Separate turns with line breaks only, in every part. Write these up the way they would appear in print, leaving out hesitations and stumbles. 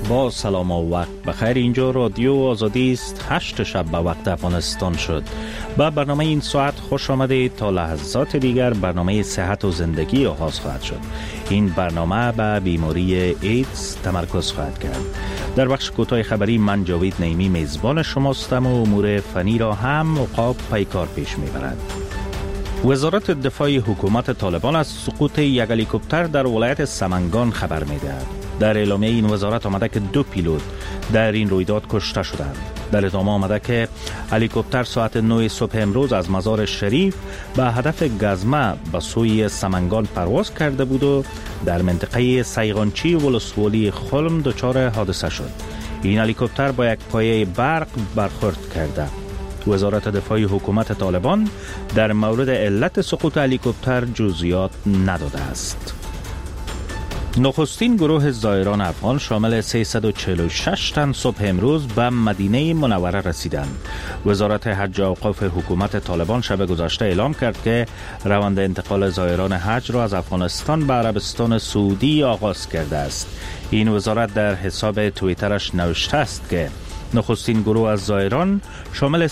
با سلام و وقت بخیر. اینجا رادیو آزادی است. 8 شب به وقت افغانستان شد. با برنامه این ساعت خوش آمدید. تا لحظات دیگر برنامه صحت و زندگی آغاز خواهد شد. این برنامه به بیماری ایدز تمرکز خواهد کرد. در بخش کوتاه خبری من جاوید نعیمی میزبان شماستم و امور فنی را هم عقاب پیکار پیش میبرد. وزارت دفاع حکومت طالبان از سقوط یک هلیکوپتر در ولایت سمنگان خبر می‌دهد. در اعلامیه این وزارت آمده که 2 پیلوت در این رویداد کشته شدند. در ادامه آمده که هلیکوپتر ساعت 9 صبح امروز از مزار شریف به هدف گزمه به سوی سمنگان پرواز کرده بود و در منطقه سیغانچی ولسوالی خلم دچار حادثه شد. این هلیکوپتر با یک پایه برق برخورد کرده. وزارت دفاع حکومت طالبان در مورد علت سقوط هلیکوپتر جزئیات نداده است. نخستین گروه زائران افغان شامل 346 تن صبح امروز به مدینه منوره رسیدند. وزارت حج و اوقاف حکومت طالبان شب گذشته اعلام کرد که روند انتقال زائران حج را از افغانستان به عربستان سعودی آغاز کرده است. این وزارت در حساب توییترش نوشته است که نخستین گروه از زائران شامل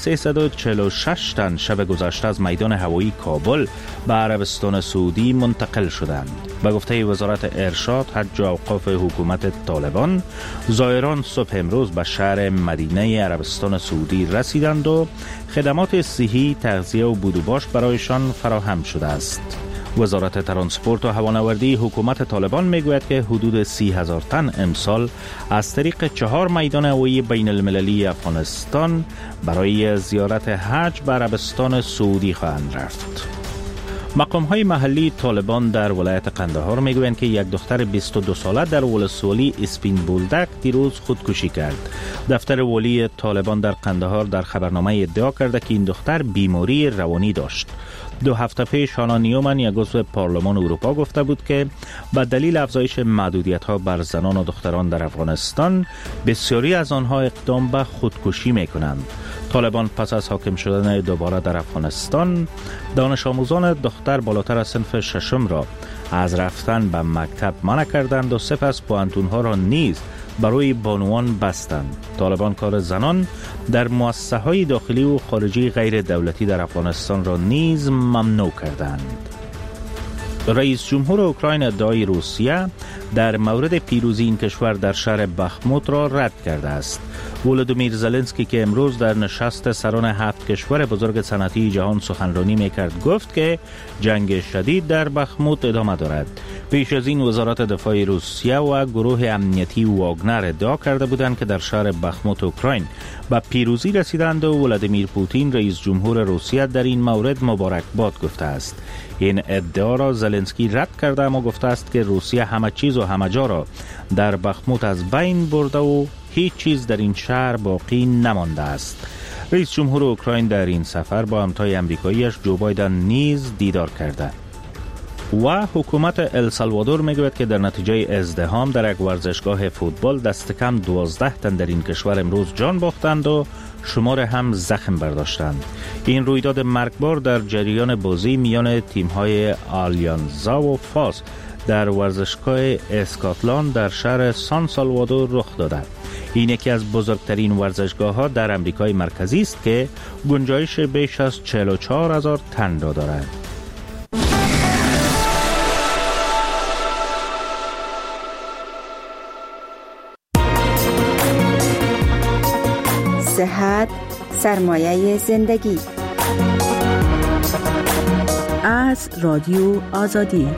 346 تن شب گذشته از میدان هوایی کابل به عربستان سعودی منتقل شدند. به گفته وزارت ارشاد حج و اوقاف حکومت طالبان، زائران صبح امروز به شهر مدینه عربستان سعودی رسیدند و خدمات صحی، تغذیه و بود و باش برایشان فراهم شده است. وزارت ترانسپورت و هوانوردی حکومت طالبان میگوید که حدود 30,000 تن امسال از طریق 4 میدان هوایی بین المللی افغانستان برای زیارت حج به عربستان سعودی خواهند رفت. مقام‌های محلی طالبان در ولایت قندهار میگویند که یک دختر 22 ساله در ولسوالی اسپین بولدک دیروز خودکشی کرد. دفتر ولی طالبان در قندهار در خبرنامه ادعا کرده که این دختر بیماری روانی داشت. 2 هفته پیش هانا نیومن، یک عضو پارلمان اروپا، گفته بود که به دلیل افزایش محدودیت‌ها بر زنان و دختران در افغانستان بسیاری از آنها اقدام به خودکشی می‌کنند. طالبان پس از حاکم شدن دوباره در افغانستان دانش آموزان دختر بالاتر از صنف 6 را از رفتن به مکتب منع کردند و سپس پوهنتون‌ها را نیز برای بانوان بستند. طالبان کار زنان در مؤسسه‌های داخلی و خارجی غیر دولتی در افغانستان را نیز ممنوع کردند. رئیس جمهور اوکراین ادعای روسیه در مورد پیروزی این کشور در شهر بخموت را رد کرده است. ولودیمیر زلنسکی که امروز در نشست سران 7 کشور بزرگ صنعتی جهان سخنرانی میکرد گفت که جنگ شدید در بخموت ادامه دارد. پیش از این وزارت دفاع روسیه و گروه امنیتی واگنر ادعا کرده بودند که در شهر بخموت اوکراین به پیروزی رسیدند و ولادیمیر پوتین رئیس جمهور روسیه در این مورد مبارکباد گفته است. این ادعا را زلنسکی رد کرده اما گفته است که روسیه همه چیز و همه جا را در بخموت از بین برده و هیچ چیز در این شهر باقی نمانده است. رئیس جمهور اوکراین در این سفر با همتای امریکاییش جو بایدن نیز دیدار کرده. و حکومت السالوادور میگوید که در نتیجه ازدحام در یک ورزشگاه فوتبال دست کم 12 تن در این کشور امروز جان باختند و شمار هم زخم برداشتند. این رویداد مرگبار در جریان بازی میان تیم‌های آلیانزا و فاس در ورزشگاه اسکاتلند در شهر سان سالوادور رخ داده. این یکی از بزرگترین ورزشگاه‌ها در امریکای مرکزی است که گنجایش بیش از 44,000 تن را دارد.
صحت سرمایه زندگی
از رادیو آزادی.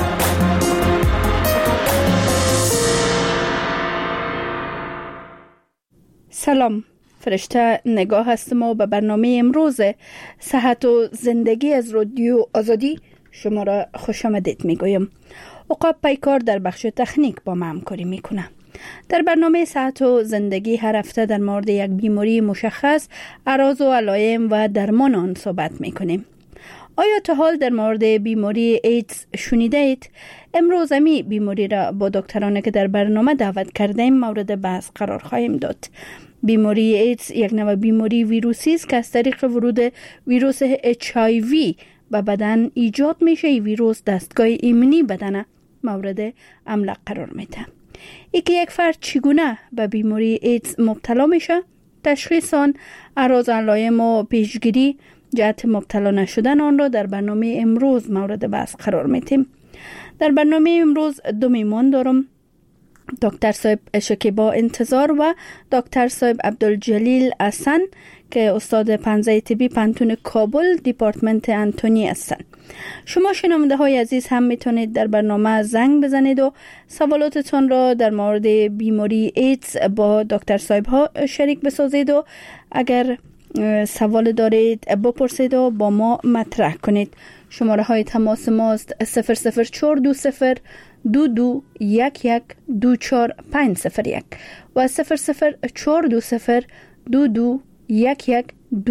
سلام، فرشته نگاه هستم و به برنامه امروز صحت و زندگی از رادیو آزادی شما را خوش آمدید میگویم. عقاب پیکار در بخش تکنیک با ما همکاری میکنه. در برنامه صحت و زندگی هر هفته در مورد یک بیماری مشخص، اعراض و علائم و درمان آن صحبت میکنیم. آیا تا حال در مورد بیماری ایدز شنیده اید؟ امروز می بیماری را با دکترانی که در برنامه دعوت کردیم مورد بحث قرار خواهیم داد. بیماری ایدز یک نوع بیماری ویروسی است که از طریق ورود ویروس HIV به بدن ایجاد میشه. ویروس دستگاه ایمنی بدن مورد حمله قرار میده. اینکه یک فرد چگونه به بیماری ایدز مبتلا میشه، تشخیص آن، اعراض و علائم و پیشگیری، جهت مبتلا نشدن آن را در برنامه امروز مورد بحث قرار میتیم. در برنامه امروز دو میهمان دارم، دکتر صاحب شکیبا انتظار و دکتر صاحب عبدالجلیل حسن که استاد پنزه طبی پانتون کابل دیپارتمنت انتونی هستند. شما شنونده های عزیز هم میتونید در برنامه زنگ بزنید و سوالاتتون را در مورد بیماری ایدز با دکتر صاحب ها شریک بسازید و اگر سوال دارید بپرسید و با ما مطرح کنید. شماره های تماس ماست 00420 2211 24501 و 00420 2211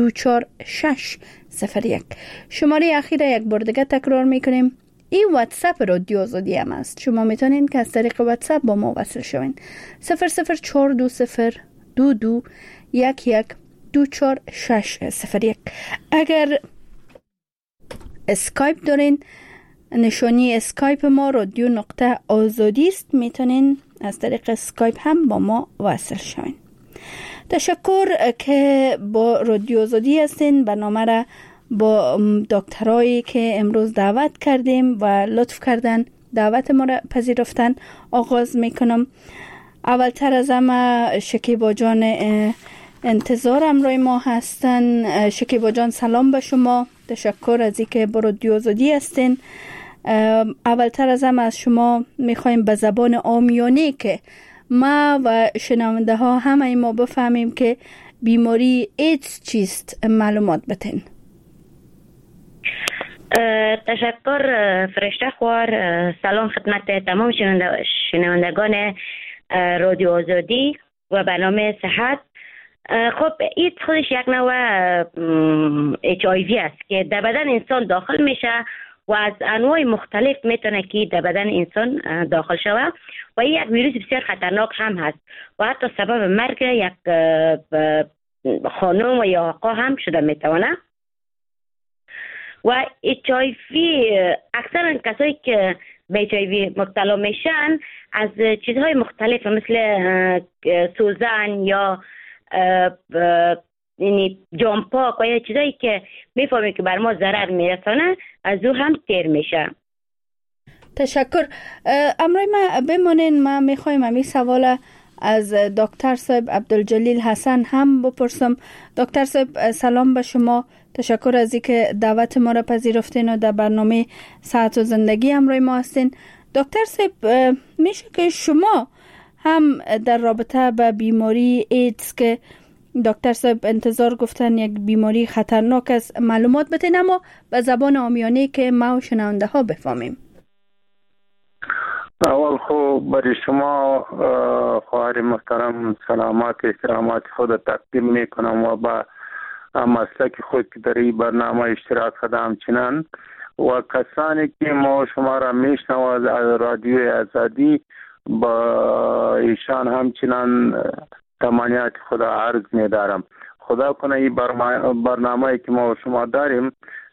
24601. شماره اخیر یک بار دیگه تکرار میکنیم. این واتساپ رادیو آزادی هم است. شما میتونید که از طریق واتساپ با ما وصل شوین. 00420 2211 24601. اگر اسکایپ دارین، نشانی اسکایپ ما رادیو نقطه آزادی است، میتونین از طریق اسکایپ هم با ما وصل شوین. تشکر که با رادیو آزادی هستین. برنامه را با دکترایی که امروز دعوت کردیم و لطف کردن دعوت ما را پذیرفتن آغاز میکنم. اولتر از همه شکیبا جان انتظار همراه ما هستن. شکیبا جان سلام به شما، تشکر از اینکه با رادیو آزادی هستین. اولتر از همه از شما میخوایم به زبان عامیانه که ما و شنونده ها همه ما بفهمیم که بیماری ایدز چیست معلومات بتین.
تشکر فرشته خوار. سلام خدمت تمام شنوندگان رادیو آزادی و برنامه صحت. خب ایدز خودش یک نوع HIV است که در بدن انسان داخل میشه و از انواع مختلف میتونه که در بدن انسان داخل شود و این یک ویروس بسیار خطرناک هم هست و حتی سبب مرگ یک خانم و یا آقا هم شده میتونه. و HIV اکثرا کسایی که به HIV مبتلا میشن از چیزهای مختلف مثل سوزن یا یعنی جامپاک و یا چیزایی که میفهمیم که بر ما ضرر میرسانه از او هم تیر میشه.
تشکر. امروز ما بمانین، ما میخوایم همین سوال از دکتر صاحب عبدالجلیل حسن هم بپرسم. دکتر صاحب سلام به شما، تشکر از اینکه دعوت ما را پذیرفتین و در برنامه صحت و زندگی همراه ما هستین. دکتر صاحب میشه که شما هم در رابطه با بیماری ایدز که دکتر صاحب انتظار گفتن یک بیماری خطرناک است معلومات بتین، اما به زبان عامیانه که ما و شنونده ها بفهمیم.
اول خب برای شما خواهر محترم سلامات احترامات خود تقدیم میکنم و با مسلک خود که در این برنامه اشتراک کرده همچنان و کسانی که ما شما را میشنوند از رادیو آزادی با ایشان همچنان تمانیت خدا عرض می‌دارم. خدا کنه این برنامه‌ای که ما و شما داریم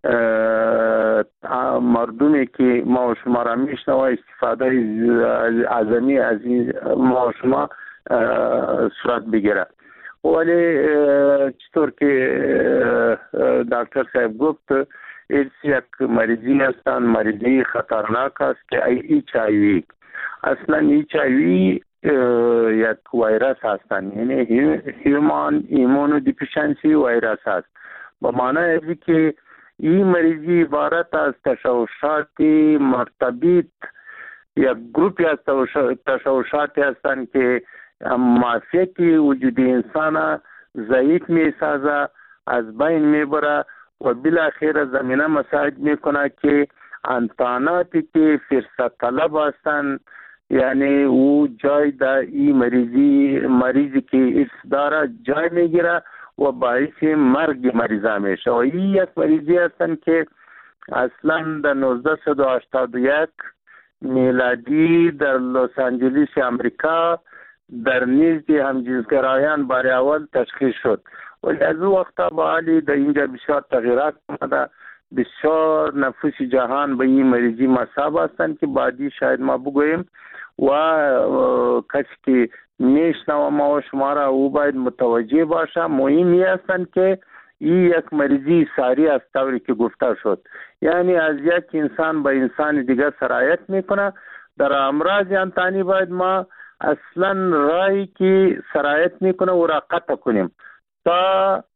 مردمی که ما و شما را میشنوه استفاده عظیمی از ما و شما صورت بگیره. ولی چطور که دکتر صاحب گفت ایدز یک مریضی هستند، مریضی خطرناک است که HIV اصلا HIV یک ویروس هستند، یعنی هیومن ایمونو دیفیشنسی ویروس هست. با معنی ازی که این مریضی عبارت از تشوشات مرتبط یک گروپی از تشوشاتی هستند که معافیت وجود انسان ضعیف می سازه، از بین می بره و بالاخره زمینه مساعد می کنه که انساناتی که فرصت طلب هستند، یعنی او جای در این مریضی که ایدز داره جای میگیره و باعث مرگ مریضه میشه. و این یک مریضی هستن که اصلا در 1981 میلادی در لس آنجلس امریکا در نزد همجنسگرایان برای اول تشخیص شد. ولی از او وقت با حالی در اینجا بسیار تغییرات آمده، بسیار نفوس جهان به این مریضی مصاب هستند که بعدی شاید ما بگوییم. و کسی که میشنوه ما و شما را او باید متوجه باشه. مهمی هستند که این یک مریضی ساری است طوری که گفته شد، یعنی از یک انسان به انسان دیگر سرایت میکنه. در امراض انتانی باید ما اصلا راهی که سرایت میکنه او را قطع کنیم تا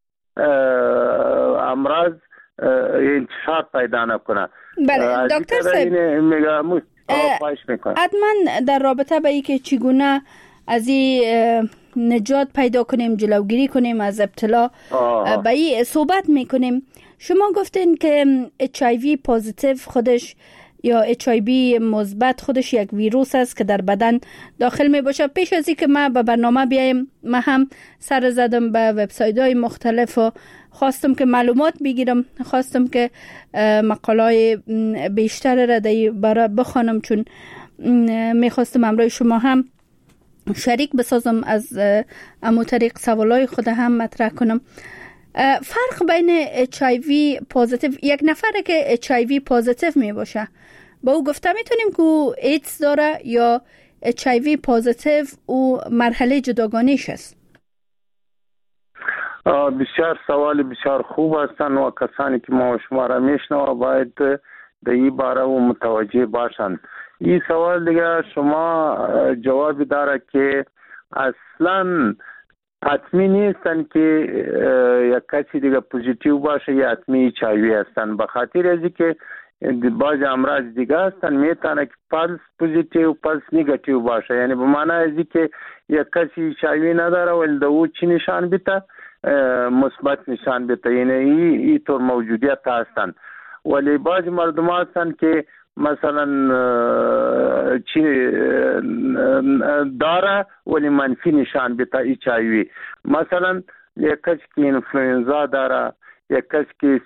امراض انتشار پیدا نکنه.
بله دکتر صاحب، حتما در رابطه با اینکه چگونه از این نجات پیدا کنیم، جلوگیری کنیم از ابتلا به این صحبت میکنیم. شما گفتین که HIV پوزیتیو خودش یا HIV مثبت خودش یک ویروس است که در بدن داخل می باشه. پیش از اینکه ما به برنامه بیایم من هم سر زدم به وبسایت های مختلف و خواستم که معلومات بگیرم، خواستم که مقالای بیشتر را در باره بخوانم، چون میخواستم امروز شما هم شریک بسازم، از امو طریق سوالای خود هم مطرح کنم. فرق بین HIV پوزیتیو، یک نفره که HIV پوزیتیو می باشه با او گفته میتونیم که او ایدز داره یا HIV پوزیتیو او مرحله جداگانیش است؟
بسیار سوال بسیار خوب هستن و کسانی که ما شما را میشنوه باید در این باره و متوجه باشند. این سوال دیگه شما جواب داره که اصلا حتمی نیستن که یک کسی دیگه پوزیتیو باشه یا حتمی HIV هستن، به خاطر ازی که بعض امراض دیگه هستن میتونه که پلس پوزیتیو پلس نیگاتیو باشه، یعنی به معنی ازی که یک کسی HIV نداره ولی دو چی نشان بیته مثبت نشان بیته، یعنی این طور موجودیت هستن. ولی بعض مردم هستن که مثلا چی داره ولی منفی نشان بیته HIV. مثلا یک کسی که انفلوئنزا داره، یک کسی که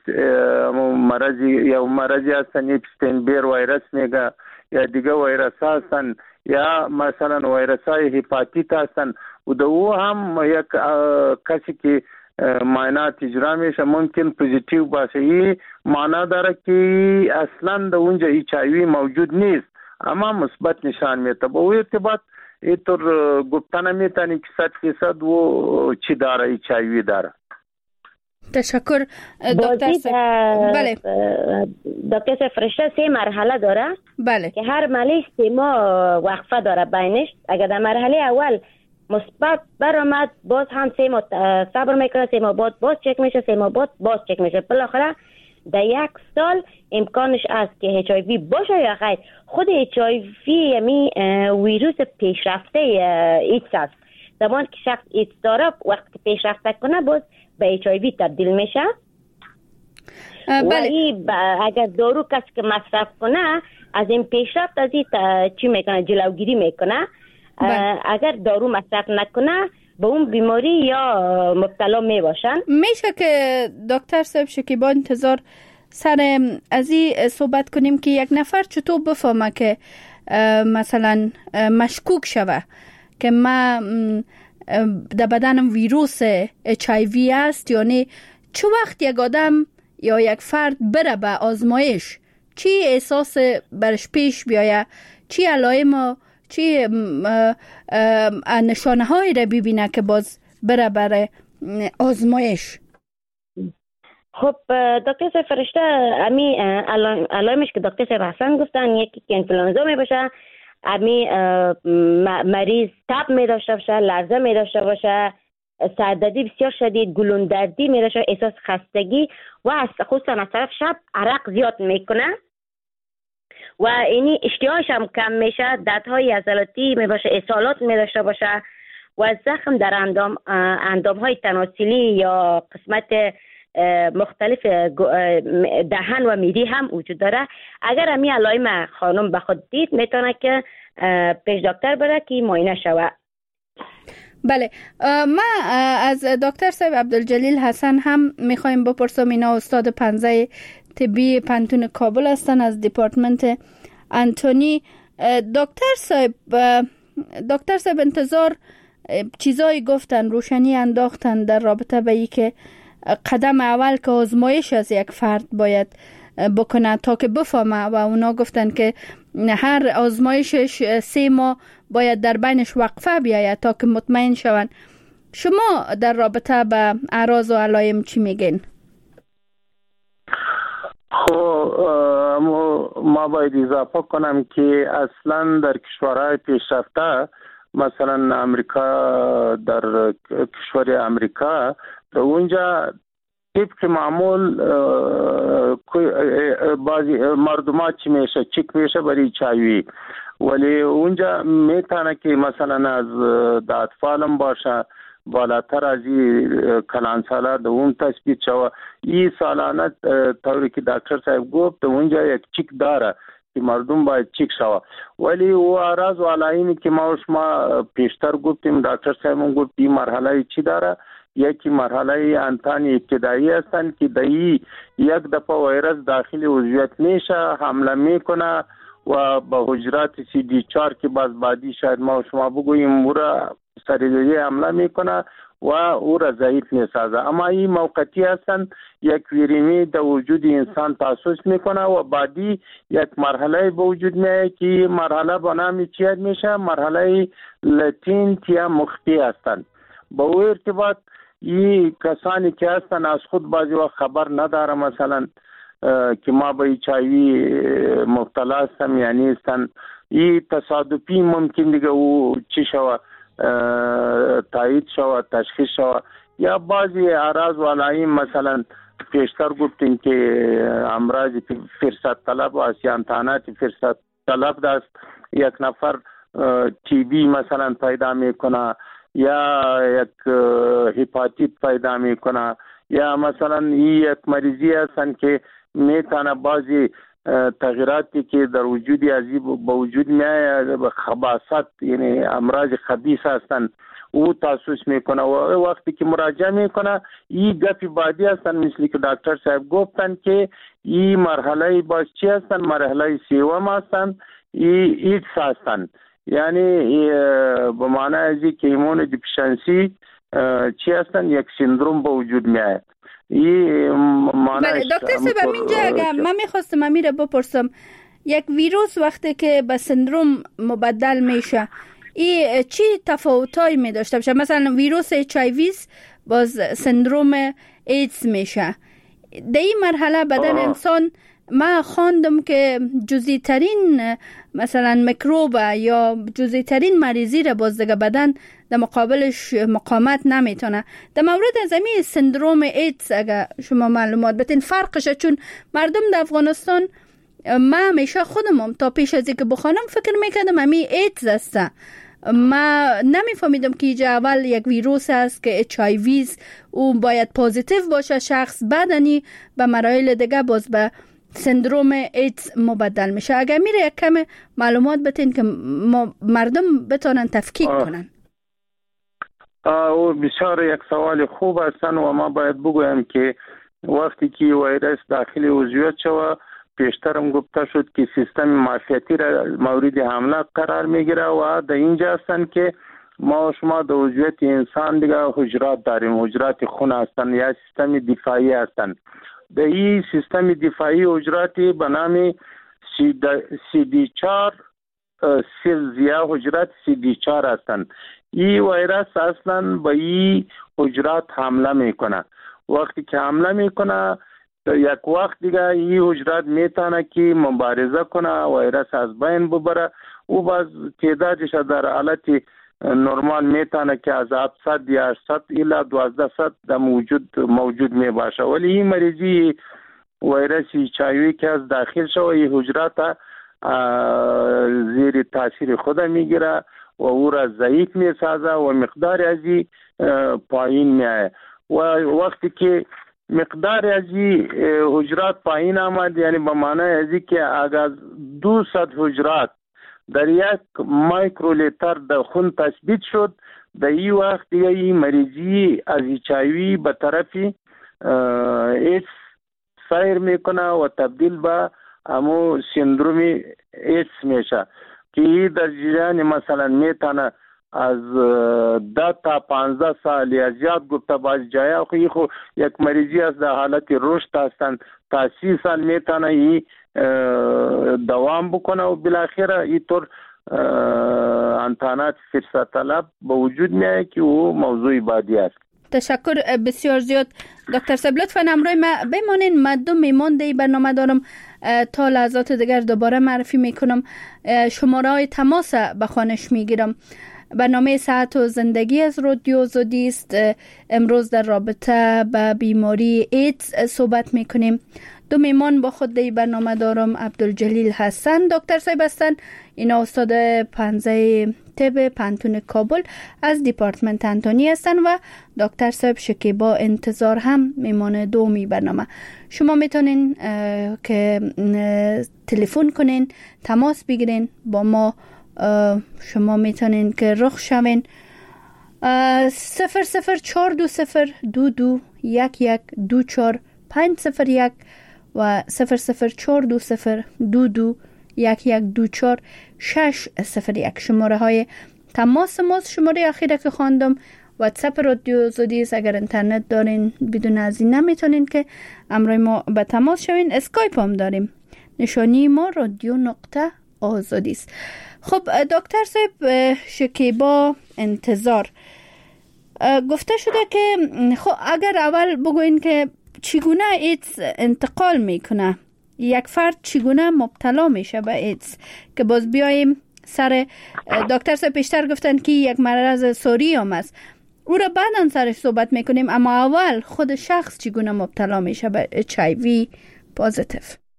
مرضی هستن اپستین بیر ویروس میگه یا دیگه ویروس هستن یا مثلا ویروس های هپاتیت هستن و دو هم یک کسی که معاینات اجرا میشه ممکن پوزیتیو باشه. این معنی داره که اصلا در اونجا HIV موجود نیست اما مثبت نشان میده. با او ارتباط اینطور گفتن میتونی که 100% و چی داره HIV داره.
تشکر دکتر صاحب. بله
دکتر صاحب، فرشته 3 مرحله داره.
بله که
هر مرحله 3 ماه وقفه داره بینش. اگر در مرحله اول مثبت برآمد باز هم 3 ماه صبر میکنه، 3 ماه بعد باز چک میشه، 3 ماه بعد باز چک میشه، بالاخره در 1 سال امکانش است که HIV باشه یا خیر. خود HIV یعنی ویروس پیشرفته ایدز است. زمان که شخص ایدز داره وقتی پیشرفته کنه باز به HIV تبدیل میشه.
بله.
و اگر دارو کسی که مصرف کنه از این پیشرفت از این چی میکنه؟ جلوگیری میکنه. اگر دارو مصرف نکنه به اون بیماری یا مبتلا میباشن.
میشه که دکتر صاحب شکیبا انتظار سر از این صحبت کنیم که یک نفر چطور بفهمه که مثلا مشکوک شوه که ما در بدنم ویروس HIV است، یعنی چه وقت یک آدم یا یک فرد بره به آزمایش چی احساس برش پیش بیایه، چی علائم، چی نشانه هایی را ببینه که باز بره برای آزمایش؟
خب دکتر صاحب فرشته امی علائمش که دکتر صاحب حسن گفتن، یکی که انفلوئنزا می باشه، امی مریض تب می داشته باشه، لرزه می داشته باشه، سردردی بسیار شدید، گلوندردی می داشته، احساس خستگی و خصوصا از طرف شب عرق زیاد میکنه و اینی اشتهاش هم کم میشه، دردهای عضلاتی می باشه، اسهالات می داشته باشه و زخم در اندام های تناسلی یا قسمت مختلف دهن و میری هم وجود داره. اگر همی علائم خانم به خود دید میتونه که پیش دکتر بره که معاینه شوه.
بله، ما از دکتر صاحب عبدالجلیل حسن هم میخوایم بپرسم. اینا استاد پنزه طبی پانتون کابل هستن از دپارتمنت انتونی. دکتر صاحب انتظار چیزایی گفتن، روشنی انداختن در رابطه به ای که قدم اول که آزمایش از یک فرد باید بکنه تا که بفهمه و اونا گفتن که هر آزمایشش 3 ماه باید در بینش وقفه بیاید تا که مطمئن شون. شما در رابطه به اعراض و علائم چی میگین؟
خب ما باید اضافه کنم که اصلا در کشورهای پیشرفته مثلا امریکا، در کشور امریکا در اونجا طبق معمول بعضی مردم چی میشه چک میشه برای چایوی، ولی اونجا میتونه که مثلا از اطفالم باشه بالاتر از کلان ساله در اون تثبیت شوه. این سالانه طوری که دکتر صاحب گفت اونجا یک چک داره که مردم باید چک شوه، ولی او اعراض و علائمی که ما پیشتر گفتیم دکتر صاحب گفت این مرحله چی داره. یکی مرحله انتانی ابتدایی هستند که دایی یک دفعه ویروس داخل عضویت میشه، حمله میکنه و با حجرات CD4 که بعدی شاید ما شما بگوییم او را سریعی حمله میکنه و او را ضعیف میسازه. اما این موقتی هستند، یک ویرومی در وجود انسان تاسیس میکنه و بعدی یک مرحله به وجود میاد که مرحله به نام چی میشه؟ مرحله لاتنت یا مخفی هستند. با او ارتباط این کسانی که هستن از خود بعضی وقت خبر نداره مثلا که ما به چایوی مبتلا هستم یا نیستن، این تصادفی ممکن دیگه او چی شوه تایید شوه تشخیص شوه. یا بعضی اعراض و علائم مثلا پیشتر گفتیم که امراض فرصت طلب و اسیانتانات فرصت طلب دست، یک نفر تی بی مثلا پیدا میکنه یا یک هپاتیت پیدا میکنه، یا مثلا یک مریضی هستن که میتونه بعضی تغییراتی که در وجودی ازی با وجود میاد خباثت یعنی امراض خبیث هستن او تاسیس میکنه و وقتی که مراجعه میکنه این گپی بعدی هستن مثل که دکتر صاحب گفتن که این مرحله باز چی هستن؟ مرحله سیوم هستن، ایدز هستن. یعنی به معنی ازی که ایمون دیفیشنسی چی هستن؟ یک سندروم به وجود میاد.
بله دکتر صاحب اینجا اگر من میخواستم امیره بپرسم، یک ویروس وقتی که به سندروم مبدل میشه این چی تفاوتایی می داشته باشه؟ مثلا ویروس HIV باز سندروم ایدز میشه. در این مرحله بدن انسان ما خواندم که جزئی ترین مثلا میکروب یا جزئی ترین مریضی را باز دیگه بدن در مقابلش مقاومت نمیتونه. در مورد زمین سندروم ایدز اگر شما معلومات بدین فرقش، چون مردم در افغانستان ما همیشه خودم تا پیش از اینکه بخوانم فکر میکردم همین ایدز است، ما نمیفهمیدم که اینجا اول یک ویروس است که HIV او باید پوزیتیو باشه شخص، بعدنی به مراحل دیگه باز به سندروم ایدز مبدل میشه. اگر میره یک کم معلومات بتین که مردم بتونن تفکیک کنن.
او بسیار یک سوال خوب هستن و ما باید بگویم که وقتی که ویروس داخل عضویت شود پیشترم گفته شد که سیستم معافیتی را مورد حمله قرار میگیره و در اینجا هستن که ما شما در عضویت انسان دیگه حجرات داریم، حجرات خون هستن یا سیستم دفاعی هستن. در این سیستم دفاعی حجراتی به نام CD4 سیلز یا حجرات CD4 هستن. این ویروس اصلا به این حجرات حمله میکنه. وقتی که حمله میکنه یک وقت دیگه این حجرات میتونه که مبارزه کنه ویروس از بین ببره. او باز تعدادش در حالت نرمال میتونه که از 700 یا 800 الی 1200 در موجود می باشه، ولی این مریضی ویروسی چایوی که از داخل شو این حجرات زیر تاثیر خود میگیره و او را ضعیف میسازه و مقدار ازی پایین میایه و وقتی که مقدار ازی حجرات پایین آمد یعنی به معنی ازی که اگر 200 حجرات در یک مایکرولیتر در خون تثبیت شد، در این وقت دیگه این مریضی از چایوی به طرف ایدز سیر میکنه و تبدیل به امو سندروم ایدز میشه که در جریان مثلا میتونه از 10 تا 15 سال یا زیاد گفته بعض جایا خو یک مریضی از در حالت رشد هستند تا 30 سال میتونه این دوام بکنه و بالاخره اینطور امتحانات فرصت طلب به وجود میاد که او موضوع بعدی است.
تشکر بسیار زیاد دکتر صاحب. لطفاً همراه ما بمانین. من 2 میمان دی برنامه دارم، تا لحظات دیگر دوباره معرفی میکنم. شماره های تماس به خوانش میگیرم. برنامه صحت و زندگی از رادیو آزادی است. امروز در رابطه با بیماری ایدز صحبت میکنیم. 2 میمان با خود دی برنامه دارم. عبدالجلیل حسن دکتر صاحب هستن، اینا استاد پانزه طب پانتون کابل از دیپارتمنت انتونی هستن و دکتر صاحب شکیبا انتظار هم میمان دومی برنامه. شما میتونین که تلفن کنین، تماس بگیرین با ما. شما میتونین که رخ شوین 00420221124 و 00420221124 شماره های تماس ماست. شماره اخیره که خواندم واتساپ رادیو آزادی است. اگر اینترنت دارین بدون از این نمیتونین که همراه ما به تماس شوین. اسکایپ هم داریم، نشانی ما رادیو نقطه آزادی است. خب دکتر صاحب شکیبا انتظار، گفته شده که خب اگر اول بگوین که چگونه ایدز انتقال میکنه، یک فرد چگونه مبتلا میشه به ایدز، که باز بیاییم سر دکتر صاحب پیشتر گفتن که یک مرض سوری هم است، او را بعداً سرش صحبت میکنیم، اما اول خود شخص چگونه مبتلا میشه به HIV پازیتیو.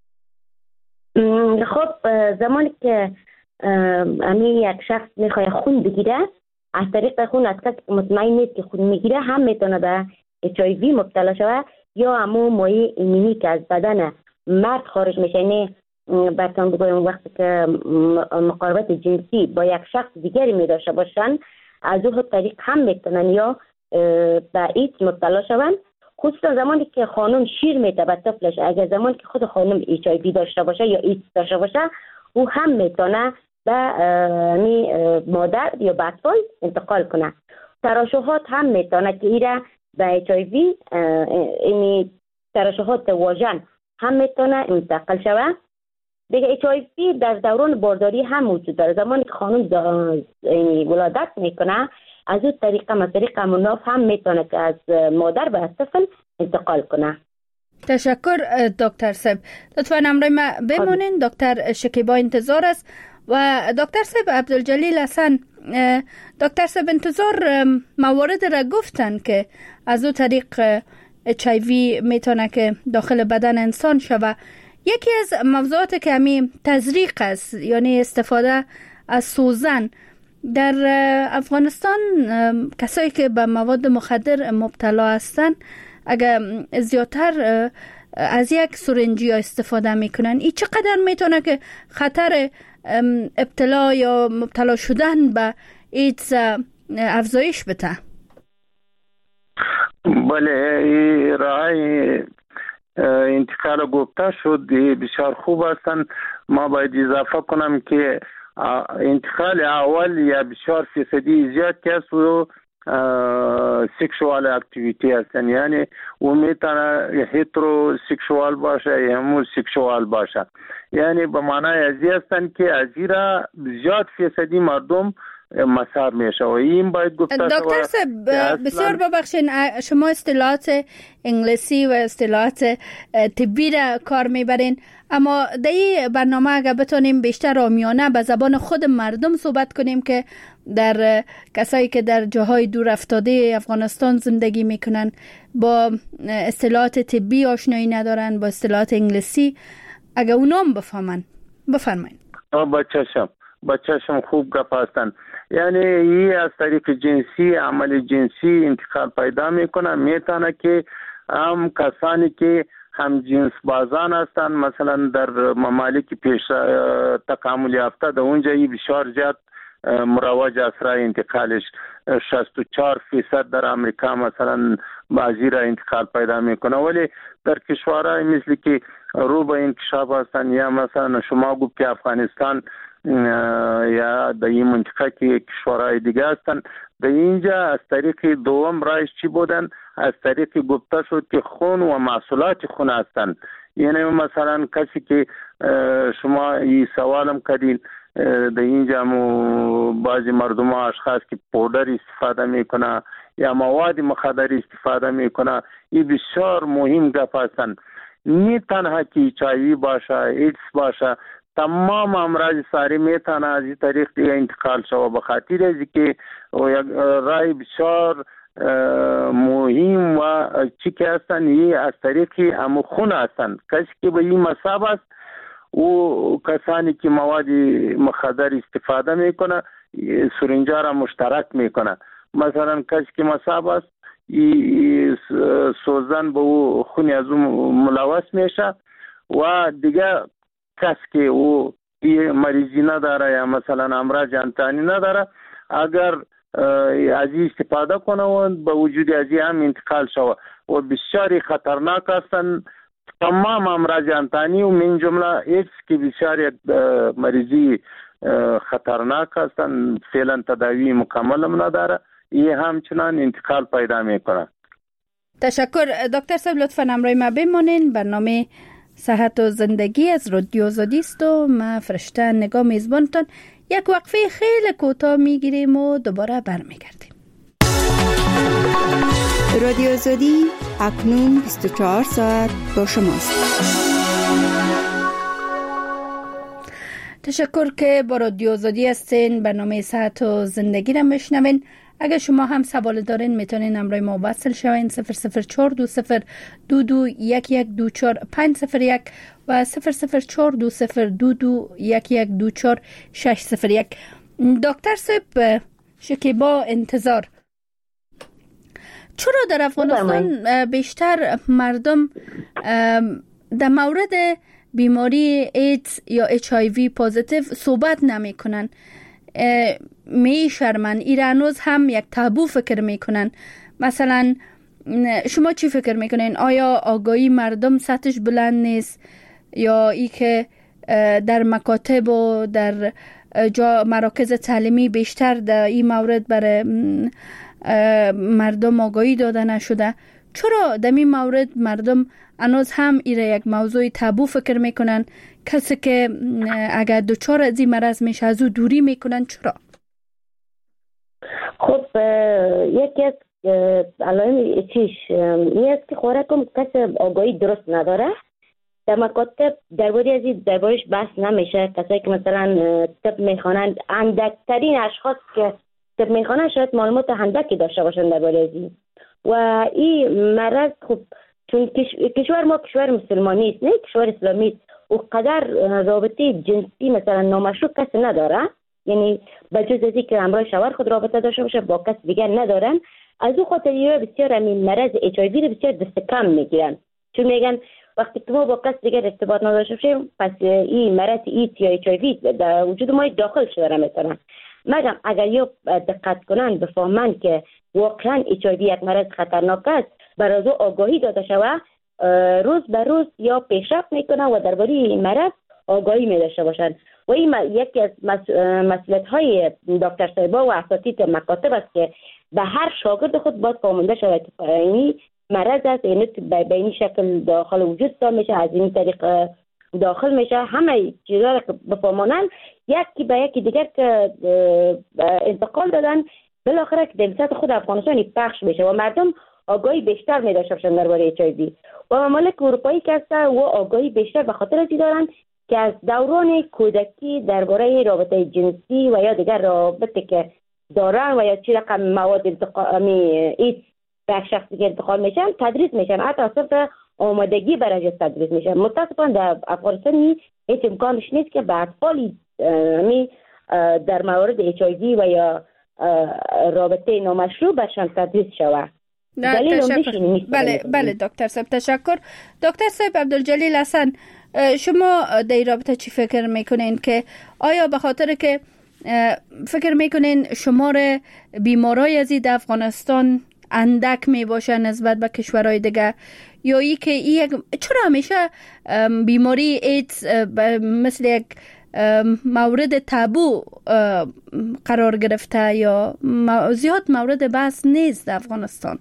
خب زمانی که یک شخص میخواد خون بگیره، از طریق خون از کسی که مطمئن نیست که خون میگیره هم میتونه به HIV مبتلا شود، یا همون مایع ایمنی که از بدن مرد خارج میشه. یعنی براتون بگویم وقتی که مقاربت جنسی با یک شخص دیگری میداشته باشن، از او طریق هم میتونن یا به ایدز مبتلا شوند. خصوصا زمانی که خانم شیر میده به طفلش، اگر زمانی که خود خانم HIV داشته باشه یا ایدز داشته باشه، او هم میتونه به مادر یا به اطفال انتقال کنه. ترشحات هم میتونه که ایره به HIV، یعنی ترشحات واژن هم میتونه منتقل شود. دیگه HIV در دوران بارداری هم موجود داره. زمانی که خانم یعنی ولادت میکنه، از اون طریقه از طریق مناف هم میتونه که از مادر به طفل انتقال کنه.
تشکر دکتر صاحب. لطفاً همراه ما بمونین. دکتر شکیبا انتظار است و دکتر صاحب عبدالجلیل حسن. دکتر صاحب انتظار موارد را گفتن که از اون طریق HIV میتونه که داخل بدن انسان شود. یکی از موضوعات که همین تزریق است، یعنی استفاده از سوزن. در افغانستان کسایی که به مواد مخدر مبتلا هستن، اگر زیادتر از یک سرنجی استفاده میکنن، این چقدر میتونه که خطر ابتلا یا مبتلا شدن به ایدز افزایش بده؟
بله، راه انتقال گفته شد بسیار خوب هستند. ما باید اضافه کنم که انتقال اول یا بسیار فیصدی زیاد که است و سکشوال اکتیویتی هستن، یعنی او میتونه هیترو سکشوال باشه یا همو سکشوال باشه، یعنی به معنای ازی هستن که ازیرا زیاد فیصدی مردم مصاب میشه و این باید گفته شود.
دکتر صاحب بسیار ببخشین، شما اصطلاحات انگلیسی و اصطلاحات طبی را کار میبرین، اما در این برنامه اگر بتونیم بیشتر عامیانه به زبان خود مردم صحبت کنیم که در کسایی که در جاهای دور افتاده افغانستان زندگی میکنن با اصطلاحات طبی آشنایی ندارن، با اصطلاحات انگلیسی، اگر اونام بفهمن بفرمایید.
بچه‌شم خوب گپ هستن. یعنی این از طریق جنسی، عمل جنسی انتقال پیدا میکنه. میتونه که هم کسانی که هم جنس بازان هستن، مثلا در ممالک پیش تکامل یافته، در اونجا بسیار زیاد مروج است راه انتقالش. 64% در امریکا مثلا بعضی را انتقال پیدا میکنه، ولی در کشورهای مثل که رو به انکشاف هستن یا مثلا شما گفت که افغانستان یا در این منطقه که کشورهای دیگه هستن، در اینجا از طریق دوم رایش چی بودن؟ از طریق گفته شد که خون و محصولات خون هستن. یعنی مثلا کسی که شما این سوالم کردین، در اینجا بعضی مردم ها اشخاص که پودر استفاده میکنه یا مواد مخدر استفاده میکنه، این بسیار مهم گپ هستن. نه تنها که HIV باشه، ایدز باشه، تمام امراض ساری میتونه از این طریق دیگه انتقال شود. به خاطر از که رای بسیار مهم و چی که هستن، یه از طریق خون هستن. کسی که به این مصاب است و کسانی که مواد مخدر استفاده میکنه سرنجا را مشترک میکنه. مثلا کسی که مصاب است سوزن به او خون از اون ملوث میشه و دیگه کس که او مریضی نداره یا مثلا امراض انتانی نداره، اگر از این استفاده کنه و به وجود از این هم انتقال شود و بسیاری خطرناک هستن. تمام امراض انتانی و من جمله ایدز که بسیاری مریضی خطرناک هستن، فعلا تداوی مکمل هم نداره، این همچنان انتقال پیدا میکنه.
تشکر دکتر صاحب، لطفاً همراه ما بمانین. برنامه صحت و زندگی از رادیو آزادی است و ما فرشته نگاه میزبانتان یک وقفه خیلی کوتاه میگیریم و دوباره برمیگردیم.
رادیو آزادی اکنون 24 ساعت با شماست.
تشکر که با رادیو آزادی هستین. برنامه صحت و زندگی را میشنوین. اگر شما هم سوال دارین میتونین همراه ما وصل شوین 00420221124 و 00420221124 601. دکتر صاحب شکیبا انتظار، چرا در افغانستان بیشتر مردم در مورد بیماری ایدز یا HIV پوزیتیو صحبت نمی کنن؟ می شرمن، ایرانوز هم یک تابو فکر می کنن. مثلا شما چی فکر می کنین؟ آیا آگاهی مردم سطحش بلند نیست یا ای که در مکاتب و در مراکز تعلیمی بیشتر در این مورد برای مردم آگاهی داده نشده؟ چرا در این مورد مردم هنوز هم ایره یک موضوع تابو فکر میکنن؟ کسی که اگر دچار از این مرض میشه از او دوری میکنن، چرا؟
خب یکی از علائم چیش این است که خوراکم کسی آگاهی درست نداره. در مکاتب دربارش بحث نمیشه. کسایی که مثلا طب میخوانند، اندکترین اشخاص که طب میخوانند شاید معلومات اندکی داشته باشند درباره این و این مرض. خب چون کشور ما کشور مسلمانی است، نه کشور اسلامی است، و قدر رابطه جنسی مثلا نامشروع کسی نداره، یعنی بجز از اینکه همراه شوهر خود رابطه داشته باشه با کس دیگر ندارن. از او خاطر اینا بسیار همین مرض HIV رو بسیار دست کم میگیرن، چون میگن وقتی که ما با کس دیگر ارتباط نداشته باشیم پس این مرض ایدز یا HIV در وجود ما داخل شده میتونن. مگم اگر یا دقت کنن بفهمن که واقعا HIV یک مرض خطرناک است، برای آگاهی داده شود، روز به روز یا پیشرفت میکنن و درباره این مرض آگاهی میداشته باشند. و این یکی از مسئولیت‌های دکتر صاحبا و اساتید مکاتب است که به هر شاگرد خود باید فهمانده شود این مرض است، یعنی به این شکل داخل وجود دار میشه، از این طریق داخل میشه. همه چیزا که بفهمانن یکی به یکی دیگر که انتقال دادن، بالاخره که در سطح خود افغانستان پخش میشه و مردم آگاهی بیشتر میداشته باشند درباره HIV. و ممالک اروپایی که هستن و آگاهی بیشتر به خاطر ازی دارن که از دوران کودکی درباره رابطه جنسی و یا دیگر رابطه که دارن و یا چی رقم مواد ایدز به شخص دیگر انتقال میشن تدریس میشن، حتی صرف آمادگی برای تدریس میشن. متاسفانه در افغانستان هیچ امکانش نیست که به اطفالی در مورد HIV و یا رابطه نامشروع برشان تدریس شود.
بله دکتر صاحب تشکر. دکتر صاحب عبدالجلیل حسن، شما در این رابطه چی فکر میکنین که آیا به خاطر که فکر میکنین شمار بیمارای از در افغانستان اندک میباشه نسبت به کشورهای دیگه، یا ای که چرا همیشه بیماری ایدز مثل یک مورد تابو قرار گرفته یا زیاد مورد بحث نیست در افغانستان.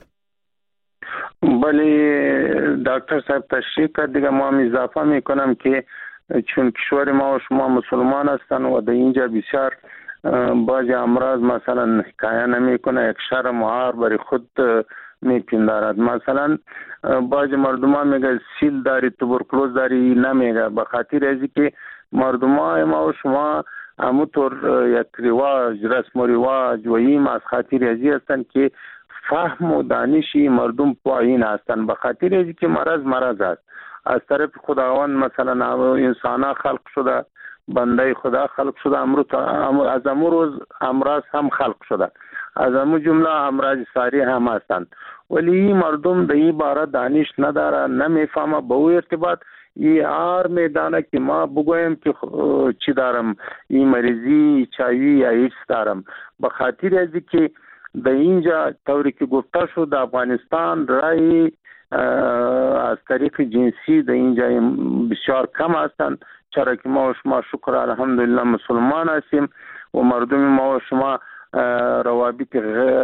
بله دکتر صاحب تشریح کرد. دیگه ما هم اضافه میکنم که چون کشور ما و شما مسلمان هستن و در اینجا بسیار بعض امراض مثلا حکایه نمیکنه، یک شر معار برای خود میپندارد. مثلا بعض مردمان میگه سیل داری، توبرکلوز داری، نمیگه. به خاطر ازی که مردمان ما و شما همونطور یک رواج، رسم و رواج و این از خاطر ازی هستن که فهم و دانشی مردم پایین هستن. به خاطر ازی که مرض است از طرف خداوند. مثلا انسان ها خلق شده، بنده خدا خلق شده، از امو روز امراض هم خلق شده، از امو جمله امراض ساری هم هستند. ولی مردم در این باره دانش نداره، نمیفهمه. به او ارتباط این آر میدانه که ما بگویم که چی دارم، این مریضی چاوی یا ایچ دارم. به خاطر ازی که در اینجا طوری که گفته شد در افغانستان رای از طریق جنسی در اینجا بسیار کم هستند، چرا که ما و شما شکر الحمدلله مسلمان هستیم و مردم ما و شما روابط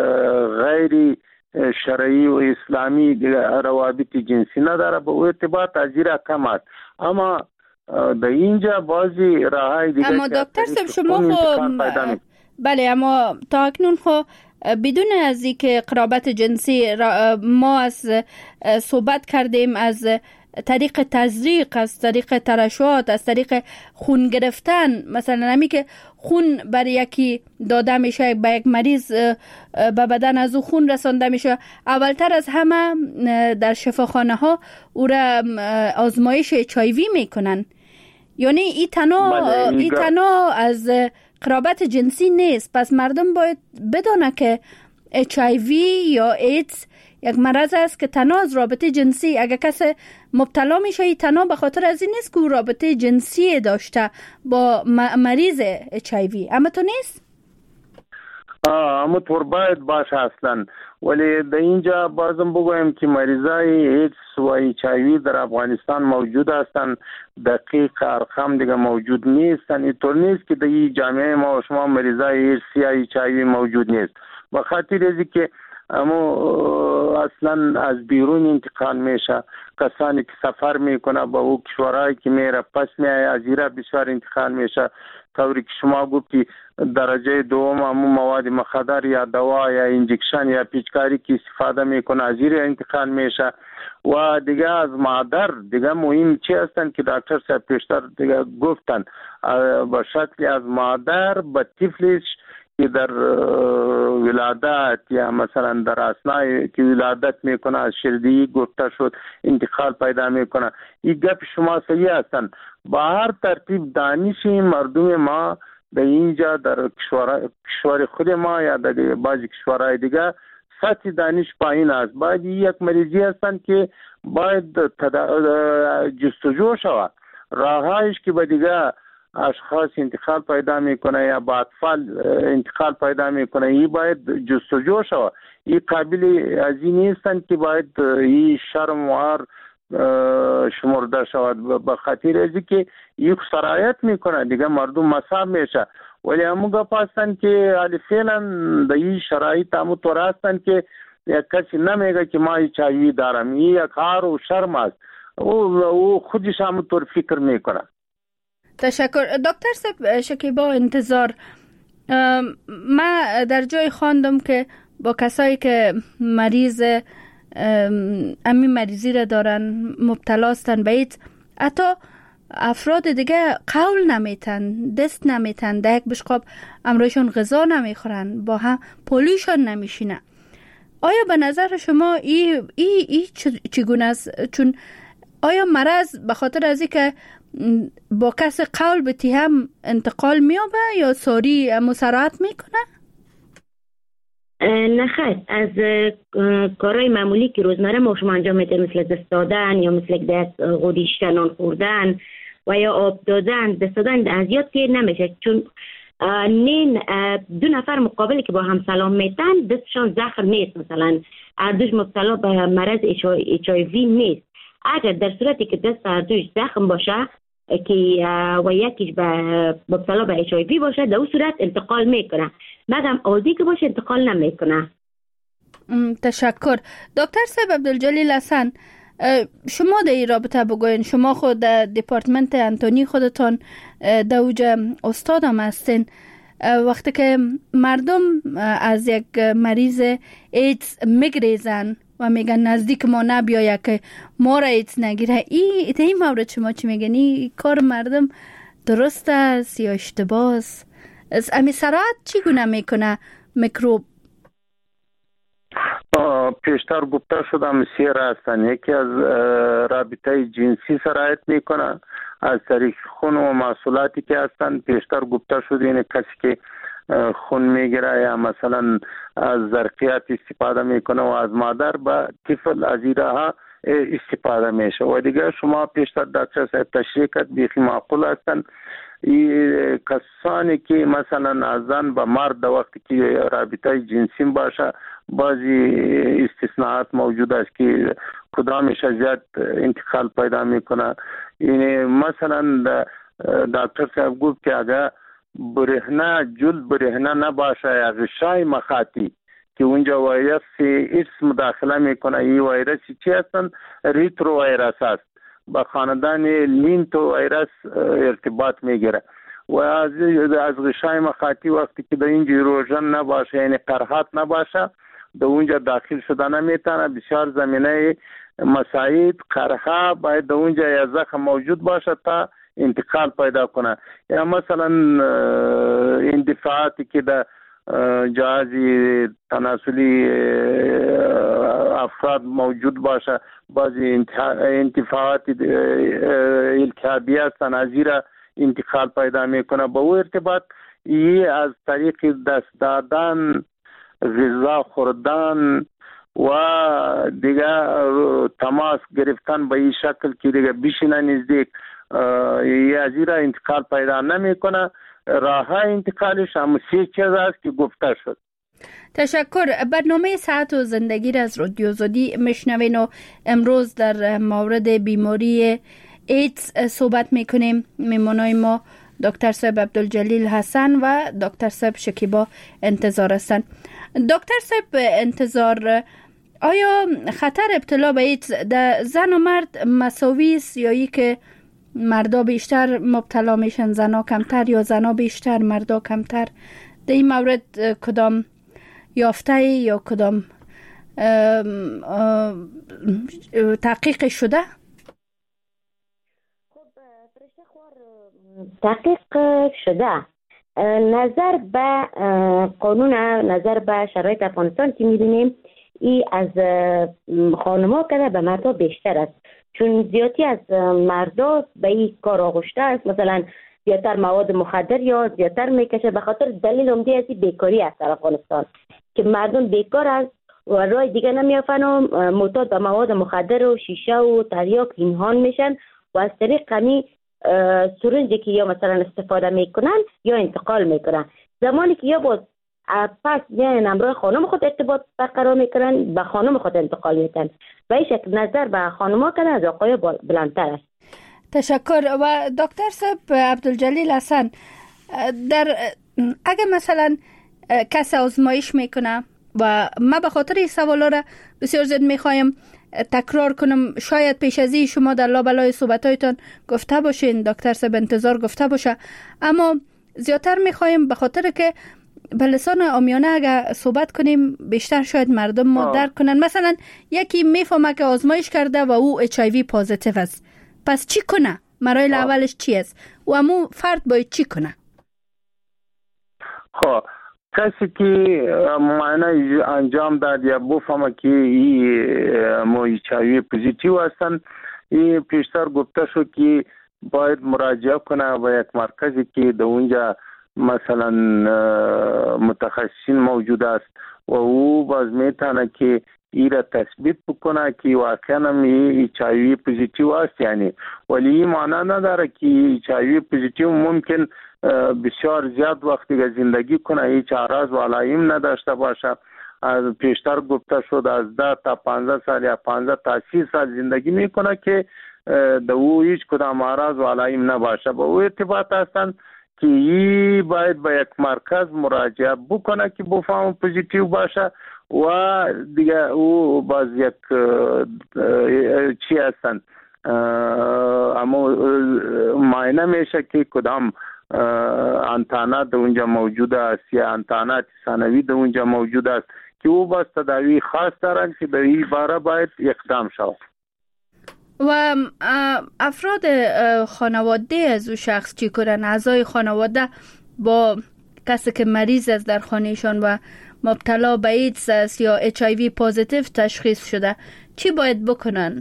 غیر شرعی و اسلامی روابط جنسی نداره، به ارتباط از ایرا کم است. اما در اینجا بعضی راهای دیگه.
اما دکتر صاحب شما بله، اما تا اکنون بدون از اینکه قرابت جنسی ما از صحبت کردیم از طریق تزریق، از طریق ترشحات، از طریق خون گرفتن. مثلا نمی که خون برای یکی داده میشه، به یک مریض به بدن از او خون رسانده میشه. اولتر از همه در شفاخانه ها او را آزمایش HIV میکنن. یعنی این تنها از قرابت جنسی نیست. پس مردم باید بدونه که HIV یا ایدز یک مرض است که تنها از رابطه جنسی، اگر کس مبتلا میشه تنها به خاطر از این نیست که او رابطه جنسی داشته با مریض HIV. اما تو نیست؟
اما طور باید باشه اصلا. ولی در اینجا بازم بگویم که مریضای ایدز و HIV در افغانستان موجود هستند. دقیق ارقام دیگه موجود نیستن. اینطور نیست که در این جامعه ما و شما مریضای ایدز یا HIV موجود نیست. به خاطر ازی که اما اصلا از بیرون انتقال میشه. کسانی که سفر میکنه با او کشورهایی که میره پس میایه، از ایرا بسیار انتقال میشه. طوری که شما گفتی درجه دوم همون مواد مخدر یا دوا یا انجکشن یا پیچکاری که استفاده میکنه از ایرا انتقال میشه. و دیگه از مادر دیگه مهم چی هستن که دکتر صاحب پیشتر دیگه گفتن، با شکل از مادر به طفلش که در ولادت یا مثلا در اثنای که ولادت میکنه از شیردهی گفته شد انتقال پیدا میکنه. این گپ شما صحیح هستن. با هر ترتیب دانش مردم ما در اینجا در کشور خود ما یا در بعضی کشورهای دیگه سطح دانش پایین است. باید یک مریضی هستن که باید جستجو شود راهایش که به دیگه اشخاص انتقال پیدا میکنه یا با اطفال انتقال پیدا میکنه. این باید جستجو شود. این قابل از این نیستن که باید این شرم و شمرده شود. به خاطر ازی که این سرایت میکنه دیگه مردم مصاب میشه. ولی همون گپ هستن که حالی فعلا در این شرایط همون طور هستن که یک کسی نمیگه که ما HIV دارم. این یک کار و شرم است. او خودش همون طور فکر میکنه.
تشکر دکتر صاحب. شکیبا انتظار، ما در جای خواندم که با کسایی که همین مریضی را دارن مبتلا هستن به ایدز، حتی افراد دیگه قول نمیتن، دست نمیتن، در یک بشقاب امرویشون غذا نمیخورن، با هم پولیشون نمیشینه. آیا به نظر شما ای چگونه است؟ چون آیا مرض به خاطر از اینکه با کس قول بتی هم انتقال میابه یا ساری مسرعت میکنه؟
نه خیر، از کارهای معمولی که روزمره ما شما انجام میده مثل دست دادن یا مثل دست غدیشتن، نان خوردن و یا آب دادن، دست دادن از یاد پیر نمیشه. چون دو نفر مقابلی که با هم سلام میتن دستشان زخم نیست، مثلا اردوش مبتلا به مرض HIV نیست. اگر در صورتی که دست اردوش زخم باشه که و یکیش مبتلا به HIV باشه، در اون صورت انتقال میکنه. مگم عادی که باشه انتقال نمیکنه.
تشکر. دکتر صاحب عبدالجلیل حسن، شما در این رابطه بگوین، شما خود در دپارتمنت انتونی خودتان در اوجه استاد هم هستین، وقتی که مردم از یک مریض ایدز میگریزن و میگن نزدیک ما نبیایه که ما را ایدز نگیره، این مورد شما چی میگن؟ این کار مردم درست است یا اشتباه است؟ امی سرعت چگونه میکنه میکروب؟
پیشتر گفته شدم سیر هستن. یکی از رابطه جنسی سرایت میکنه از طریق خون و محصولاتی که هستن. پیشتر گفته شده این کسی که خون میگیره یا مثلا از ظرفیت استفاده میکنه و از مادر به طفل از این راه استفاده میشه. و دیگه شما پیشتر دکتر صاحب تشریح کرد بیخی معقول هستن. کسانی که مثلا از زن به مرد وقتی که رابطه جنسی باشه، بعضی استثناءات موجود است که کدامش زیاد انتقال پیدا میکنه. یعنی مثلا دکتر صاحب گفت که اگر جلد برهنه نباشه یا غشای مخاطی که اونجا ویروس ایدز مداخله میکنه، این ویروس چی هستن؟ ریترو ویروس است، با خاندان لینتو ویروس ارتباط میگیره و از غشای مخاطی وقتی که در اینجا ایروژن نباشه، یعنی قرحات نباشه، در اونجا داخل شده نمیتونه. بسیار زمینه مساعد قرحه باید در اونجا یا زخم موجود باشه تا انتقال پیدا کنه. یا مثلا اندفاعاتی که در جهاز تناسلی افراد موجود باشه، بعضی انتفاعات التهابی هستن، از زیرا انتقال پیدا میکنه. با او ارتباط یه از طریق دست دادن، غذا خوردن و دیگه تماس گرفتن به این شکل که دیگه بیشینه نزدیک یه از زیرا انتقال پیدا نمیکنه. راه انتقالش هم 3 چیز است که گفته شد.
تشکر. برنامه صحت و زندگی را از رادیو آزادی میشنوین و امروز در مورد بیماری ایدز صحبت میکنیم. میمانای ما دکتر صاحب عبدالجلیل حسن و دکتر صاحب شکیبا انتظار هستند. دکتر صاحب انتظار، آیا خطر ابتلا به ایدز در زن و مرد مساوی است یا ای که مردا بیشتر مبتلا میشن زنا کمتر، یا زنا بیشتر مردا کمتر؟ در این مورد کدام یافته یا کدام تحقیق شده؟
تحقیق شده. نظر به قانون، نظر به شرایط افغانستان که می‌بینیم ای از خانم‌ها که به مردا بیشتر است، چون زیادی از مردا به این کار آغشته است. مثلا زیادتر مواد مخدر یا زیادتر میکشه، به خاطر دلیل عمده از بیکاری است در افغانستان که مردم بیکار است و راه دیگه نمیافن و معتاد به مواد مخدر و شیشه و تریاک اینها میشن و از طریق کمی سرنجی که یا مثلا استفاده میکنن یا انتقال میکنن. زمانی که یا باز پس میان همراه خانم خود ارتباط برقرار میکنن، به خانم خود انتقال میدن. و این شکل نظر به خانم ها کنن از آقای بلندتر است.
تشکر. و دکتر صاحب عبدالجلیل حسن، اگر مثلا کس آزمایش میکنه و ما به خاطر این سوالا را بسیار زیاد میخوایم تکرار کنم، شاید پیش از این شما در لابلای صحبتایتان گفته باشین، دکتر صاحب انتظار گفته باشه، اما زیادتر میخوایم به خاطر که به لسان عامیانه اگر صحبت کنیم بیشتر شاید مردم ما درک کنن. مثلا یکی میفهمه که آزمایش کرده و او HIV پازیتیو است، پس چی کنه؟ مراحل اولش چی است و امو فرد باید چی کنه؟
خب کسی که معاینه انجام داد یا بفهمه که این HIV پوزیتیو هستن، این پیشتر گفته شد که باید مراجعه کنه به یک مرکزی که در اونجا مثلا متخصصین موجود است و او باز میتونه که ای را تثبیت بکنه که واقعا هم HIV پوزیتیو است. یعنی ولی این معنی نداره که HIV پوزیتیو ممکن بسیار زیاد وقتی زندگی کنه، هیچ اعراض و علائم نداشته باشه. از پیشتر گفته شد از 10 تا 15 سال یا 15 تا 30 سال زندگی میکنه که او هیچ کدام آراز و علائم نباشه با او ارتباط هستند که ای باید به یک مرکز مراجعه بکنه که بفهم پوزیتیو باشه و دیگه او باز یک چی هستند اما معاینه میشه که کدام انتانه در اونجا موجود است یا انتانات ثانوی در اونجا موجود است که او باز تداوی خاص دارند که در این باره باید اقدام شود.
و افراد خانواده از او شخص چی کنن؟ اعضای خانواده با کسی که مریض است در خانهشان و مبتلا به ایدز است یا HIV پوزیتیو تشخیص شده چی باید بکنن؟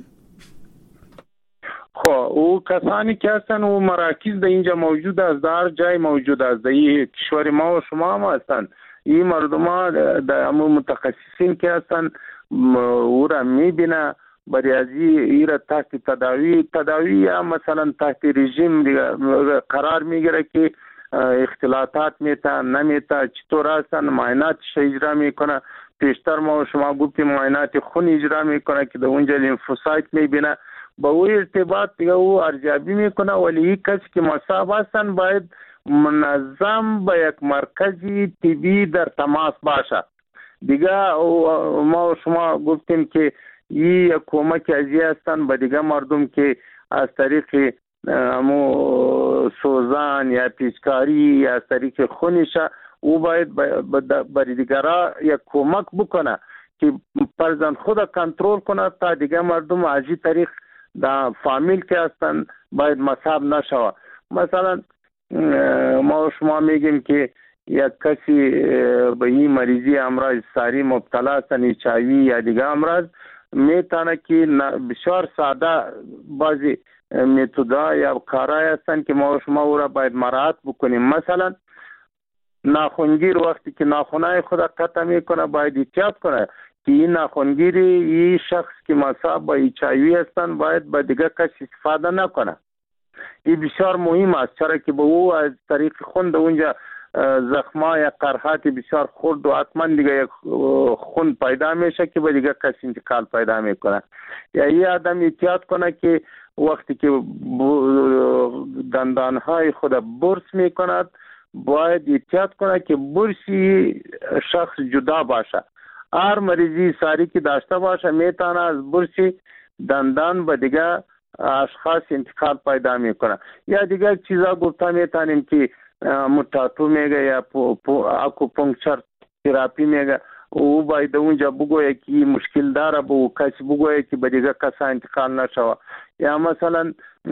خب او کسانی که هستن او مراکز در اینجا موجود است، در هر جای موجود است، در این کشور ما و شما هم هستن. این مردم ها در متخصصین که هستن او را میبینه بریازی ایره تحت تداوی یا مثلا تحت رژیم قرار میگیره که اختلاطات میتا نمیتا چطور هستن، معاینات اجرا میکنه. پیشتر ما شما گفتیم معاینات خون اجرا میکنه که در اونجا لیمفوسایت میبینه، با او ارتباط دیگه او ارزیابی میکنه. ولی کسی که مصاب هستن باید منظم به یک مرکزی طبی در تماس باشه. دیگه ما شما گفتیم که یک کمک ازی هستن به دیگه مردم که از طریق سوزان یا پیچکاری یا از طریق خونش او باید برای دیگرها یک کمک بکنه که فرزن خود کنترل کنه تا دیگه مردم از این طریق در فامیل که هستن باید مصاب نشوه. مثلا ما شما میگیم که یک کسی به این مریضی امراض ساری مبتلا هستن، HIV یا دیگه امراض، میتونه که بسیار ساده بعضی متودا یا کارهای هستن که ما شما او را باید مراعات بکنیم. مثلا ناخنگیر وقتی که ناخنای خود قطع میکنه باید احتیاط کنه که این ناخنگیری این شخص که مصاب با HIV هستن باید با دیگه کس استفاده نکنه. این بسیار مهم است، چرا که به او از طریق خون اونجا زخمای قرحات بسیار خرد و حتما دیگه یک خون پیدا میشه که به دیگه کس انتقال پیدا میکنه. یا این آدم احتیاط کنه که وقتی که دندانهای خود برس میکند باید احتیاط کنه که برسی شخص جدا باشه. هر مریضی ساری که داشته باشه میتونه از برسی دندان به دیگه اشخاص انتقال پیدا میکنه. یا دیگه چیزا گفته میتونیم که متاتو میگه یا اکوپنکچر تراپی میگه، او باید اونجا بگویه که مشکل داره به او کسی بگویه که به دیگه کسا انتقال نشوه. یا مثلا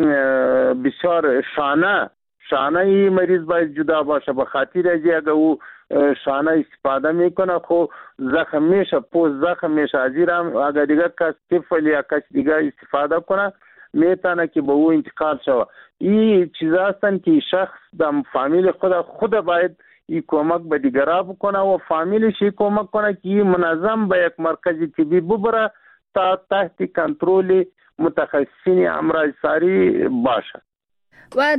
بسیار شانه ای مریض باید جدا باشه، به خاطر ازی اگه او شانه استفاده میکنه خو زخم میشه، پوست زخم میشه، ازی هم اگه دیگه کس طفل یا کس دیگه استفاده کنه میتونه که به او انتقال شوه. این چیزا هستن که شخص در فامیل خود باید این کمک به دیگرها بکنه و فامیلش این کمک کنه که این منظم به یک مرکز طبی ببره تا تحت کنترل متخصصین امراض ساری باشه.
و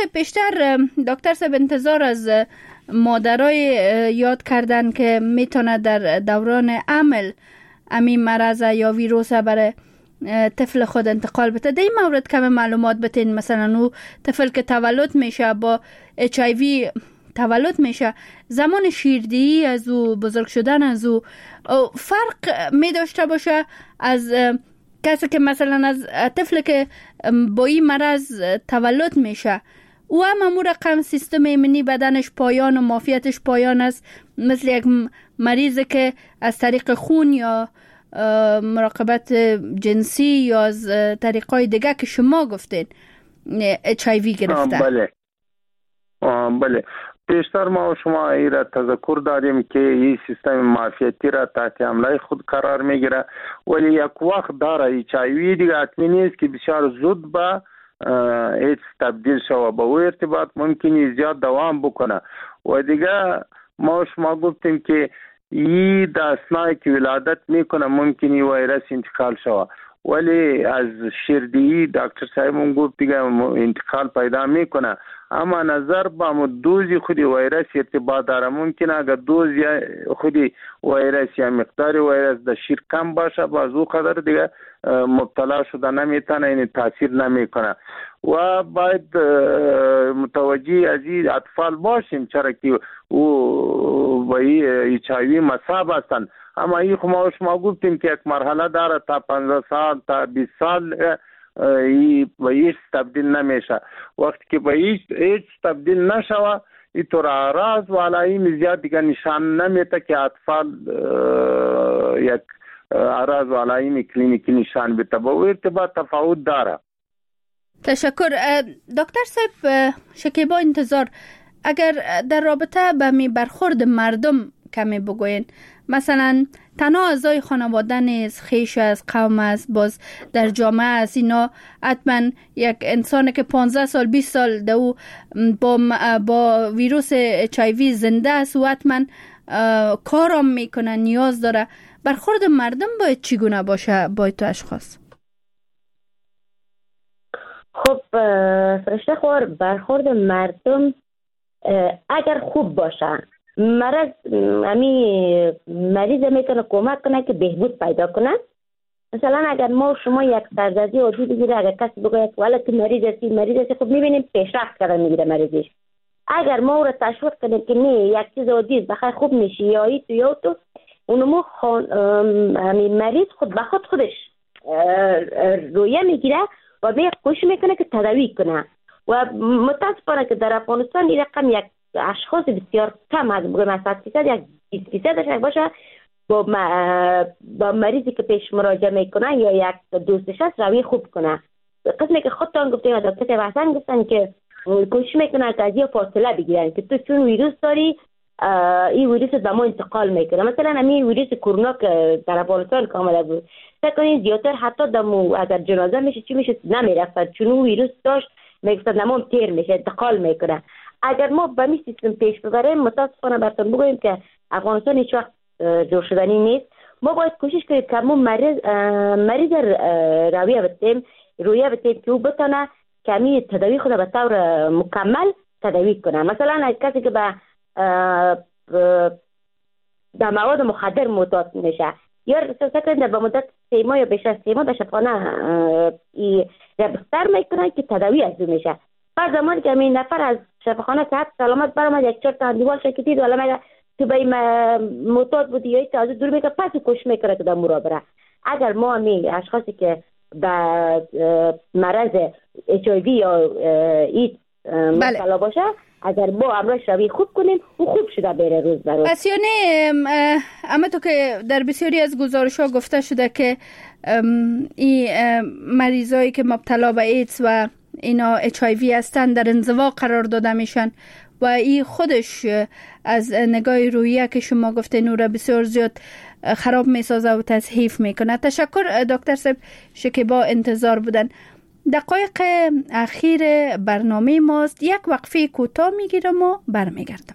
دکتر صاحب انتظار از مادرای یاد کردن که میتونه در دوران حمل امی مرض یا ویروس برای طفل خود انتقال بده. در این مورد کم معلومات بتین. مثلا او طفل که تولد میشه با HIV تولد میشه، زمان شیردهی از او، بزرگ شدن از او فرق می داشته باشه از کسی که مثلا از طفل که با این مرض تولد میشه او هم امور رقم سیستم ایمنی بدنش پایان و معافیتش پایان است، مثل یک مریض که از طریق خون یا مراقبت جنسی یا از طریقای دیگه که شما گفتین HIV گرفته.
بله پیشتر ما و شما ای را تذکر داریم که این سیستم معافیتی را تحت حمله خود قرار میگیره، ولی یک وقت داره HIV دیگه حتمی نیست که بسیار زود به ایدز تبدیل شود، با او ارتباط ممکنی زیاد دوام بکنه. و دیگه ما و شما گفتیم که این در اثنایی که ولادت میکنه ممکنی ویروس انتقال شود. ولی از شیردهی دکتر صاحب هم گفت دیگه انتقال پیدا میکنه، اما نظر با دوزی خودی ویروس ارتباط داره. ممکنه اگر دوز خودی ویروس یا مقدار ویروس در شیر کم باشه باز او قدر دیگه مبتلا شده نمیتونه، این تاثیر نمیکنه. و باید متوجه از این اطفال باشیم چرا که او با HIV مصاب هستند. اما این شما گفتیم که یک مرحله داره تا 15 سال تا 20 سال به هیچ تبدیل نمیشه. وقتی که به هیچ تبدیل نشوه اینطور اعراض و علائم زیاد دیگه نشان نمیده که اطفال یک اعراض و علائم کلینیکی نشان بده. با ارتباط تفاوت داره.
تشکر دکتر صاحب. شکیبا انتظار، اگر در رابطه به می برخورد مردم کمی بگوین، مثلا تنها اعضای خانواده نیست، خیش از قوم است، باز در جامعه است، اینا حتما یک انسان که 15 سال 20 سال دو با ویروس HIV زنده است و حتما کارم میکنه، نیاز داره. برخورد مردم باید چگونه باشه با تو اشخاص؟
خب فرشته خوار، برخورد مردم اگر خوب باشه، مریض میتونه کمک کنه که بهبود پیدا کنه. مثلا اگر ما شما یک سردردی عادی بگیره، اگر کسی بگه والا تو مریض هستی، خب میبینیم پیشرفت کرده میگیره مریضش. اگر ما او را تشویق کنیم که نه یک چیز عادی است بخیر خوب میشی یا تو اونمو مریض خود به خودش رویه میگیره و به کوشش میکنه که تداوی کنه. و متاسفانه که در افغانستان این رقم یک اشخاص بسیار کم هست، بگویم 100% یک 20% باشه با مریضی که پیش مراجعه میکنه یا یک دوستش هست روی خوب کنه. قسمی که خودتان گفتیم و دکتر وحسن گفتن که کوشش میکنن که از یه فاصله بگیرن که تو چون ویروس داری این ویروس به ما انتقال میکنه. مثلا همین ویروس کرونا که در افغانستان کاملا بود، فکر کنید زیادتر حتی دمو اگر جنازه میشه چی میشه نمیرفت، چون اون ویروس داشت میگفتن نمام تیر میشه، انتقال میکنه. اگر ما به این سیستم پیش ببریم، متاسفانه براتون بگویم که افغانستان هیچ وقت جور شدنی نیست. ما باید کوشش کنیم که ما مریض رویه بتیم که او بتونه کمی تداوی خود به طور مکمل تداوی کنه. مثلا کسی که به مواد مخدر معتاد میشه یا سکن به مدت 3 ماه یا بیشتر از 3 ماه در شفاخانه بستر میکنن که تداوی از او میشه. بعد زمانی که این نفر از شفاخانه صحت سلامت برآمد، یک 4 تا دیوال شکیدید ولی مگه تو به معتاد بودی یا تازه دور میکنه، پس کوشش میکنه که در مورا بره. اگر ما همین اشخاصی که به مرض HIV یا ایدز مبتلا باشه، اگر با امراض روی خوب کنیم و خوب شده بره روز به روز.
پس یعنی اما تو که در بسیاری از گزارش‌ها گفته شده که این مریضایی که مبتلا به ایدز و اینا HIV هستن در انزوا قرار داده میشن و این خودش از نگاه روحیه که شما گفته نور بسیار زیاد خراب میسازه و تضعیف میکنه. تشکر دکتر صاحب. شکیبا انتظار بودن. دقایق اخیر برنامه ماست. یک وقفه کوتاه میگیرم و برمیگردم.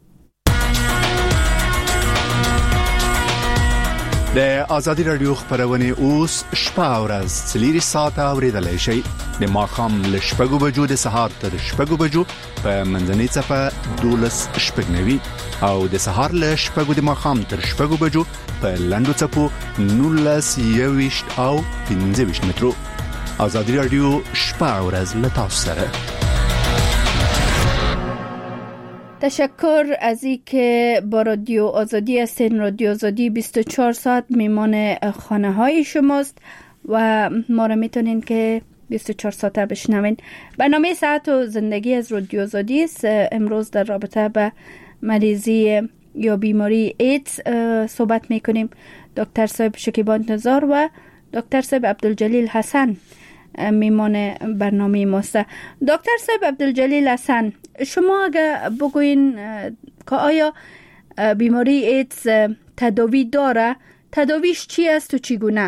د آزادی رادیو خبرونه اوس شپه ورځ سلیری ساعت اوریدلای شي د ماخام ل شپږو بجو د سهار تر شپږو بجو په منځنۍ صفه 12 شپږنوي او د سهار ل شپږو د ماخام تر شپږو بجو په لاندو صفو 19 21 او 15 مترو. آزادی رادیو شپه ورځ ل تاسو سره.
تشکر از این که با رادیو آزادی هستین. رادیو آزادی 24 ساعت میمان خانه های شماست و ما را میتونین که 24 ساعته بشنوین. برنامه صحت و زندگی از رادیو آزادی است. امروز در رابطه به مریضی یا بیماری ایدز صحبت میکنیم. دکتر صاحب شکیبا انتظار و دکتر صاحب عبدالجلیل حسن میمان برنامه ماست. دکتر صاحب عبدالجلیل حسن، شما اگه بگوین که آیا بیماری ایدز تداوی داره، تداویش چی است و چگونه؟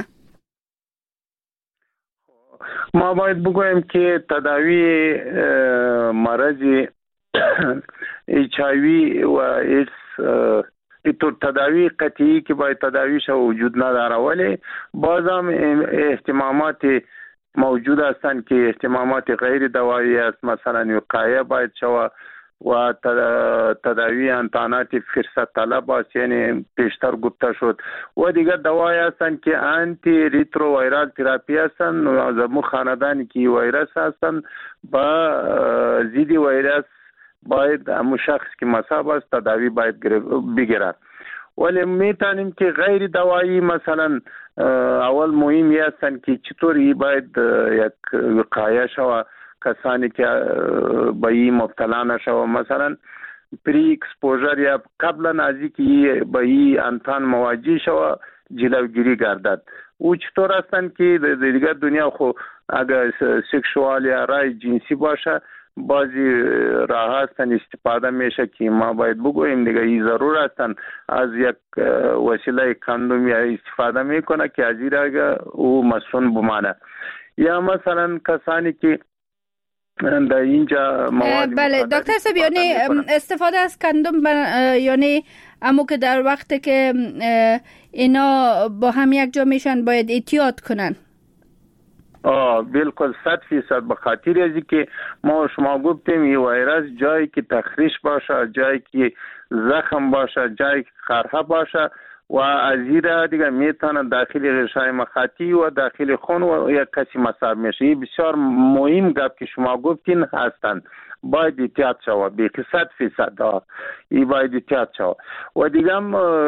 ما باید بگویم که تداوی مرض HIV و ایدز طور تداوی قطعی که باید تداویش وجود نداره، ولی باز هم اهتمامات موجود هستند که اهتمامات غیر دوایی است. مثلا وقایه باید شود و تداوی انتانات فرصت طلب است، یعنی پیشتر گفته شد. و دیگر دوایی هستند که آنتی ریترو ویرال تراپی هستند و از مو خاندانی که ویروس هستند با ضد ویروس باید همون شخص که مصاب است تداوی باید بگیرد. ولی میتونیم که غیر دوایی مثلا اول مهمی هستند که چطوری باید یک وقایه شود، کسانی که به این مبتلا نشود، مثلا پری اکسپوژر یا قبلا از اینکه به این انتان مواجه شود جلوگیری گردد. او چطور هستند که دیگر دنیا خو اگر سکشوال یا رای جنسی باشه بعضی راه هستن استفاده میشه که ما باید بگوییم دیگه این ضرور هستن از یک وسیله کاندوم یا استفاده میکنه که از این راه او مسون بمانه. یا مثلا کسانی که در اینجا مواد
بله دکتر صاحب، یعنی استفاده از کاندوم یعنی امو که در وقت که اینا با هم یک جا میشن باید احتیاط کنن.
بالکل 100% به خاطر از که ما شما گفتیم این ویروس جایی که تخریش باشه، جایی که زخم باشه، جایی که خرخه باشه و از این دیگه میتونه داخل غشای مخاطی و داخل خون و یک کسی مصاب میشه. این بسیار مهم گپ که شما گفتین هستند. باید احتیاط شود، به 100% این باید احتیاط شود. و دیگه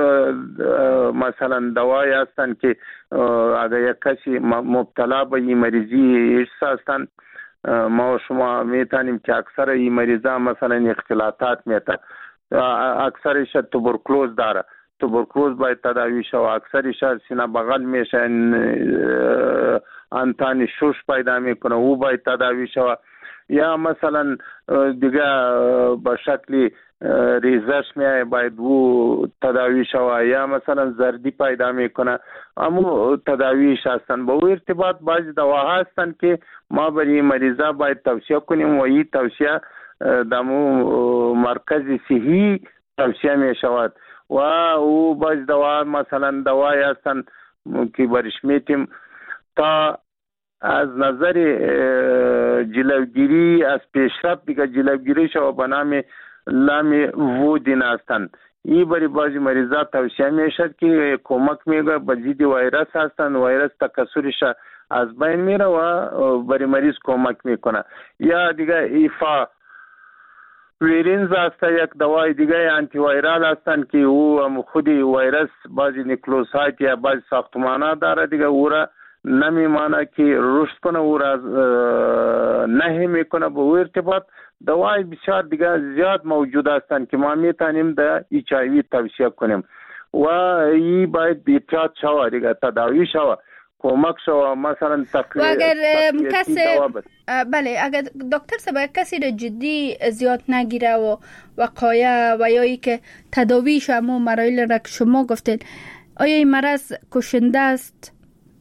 مثلا دوایی هستند که اگر یک کسی مبتلا به این مریضی ایدز هستند، ما شما میتونیم که اکثر این مریضا مثلا اختلاطات میته، اکثرش توبرکلوز داره، توبرکلوز باید تداوی شود، اکثرش سینه بغل میشه، انتان شوش پیدا میکنه، او باید تداوی شود. یا مثلا دیگه به شکل ریزش میای باید او تداوی شود، یا مثلا زردی پیدا میکنه امو تداویش هستن. با او ارتباط بعضی دواها هستن که ما برای مریضا باید توصیه کنیم و این توصیه دمو مرکز صحی توصیه می شود. و او بعضی دوا مثلا دوایی هستن که برش میتیم تا از نظر جلوگیری از پیشرفت دیگه جلوگیری شو به نام لام وودین هستند. این برای بعضی مریضا توصیه میشد که کمک میگه به ضد ویروس هستند، ویروس تکثرش از بین میره و برای مریض کمک میکنه. یا دیگه ایفا ویرینز هست، یک دوای دیگه آنتی ویرال هستند که او خودی ویروس بعضی نیکلوسایت یا بعضی ساختمانه داره دیگه او را نمیمانه که رشد کنه، او را نه میکنه. به او ارتباط دوای بسیار دیگه زیاد موجود هستند که ما میتونیم در HIV توصیه کنیم و این باید احتیاط شود دیگه، تداوی شود، کمک شو. مثلا
و اگر کسی بله اگر دکتر صاحب کسی را جدی زیاد نگیره و وقایع و یا ای که تداویش همون مراحل را که شما گفتید، آیا این مرض کشنده است؟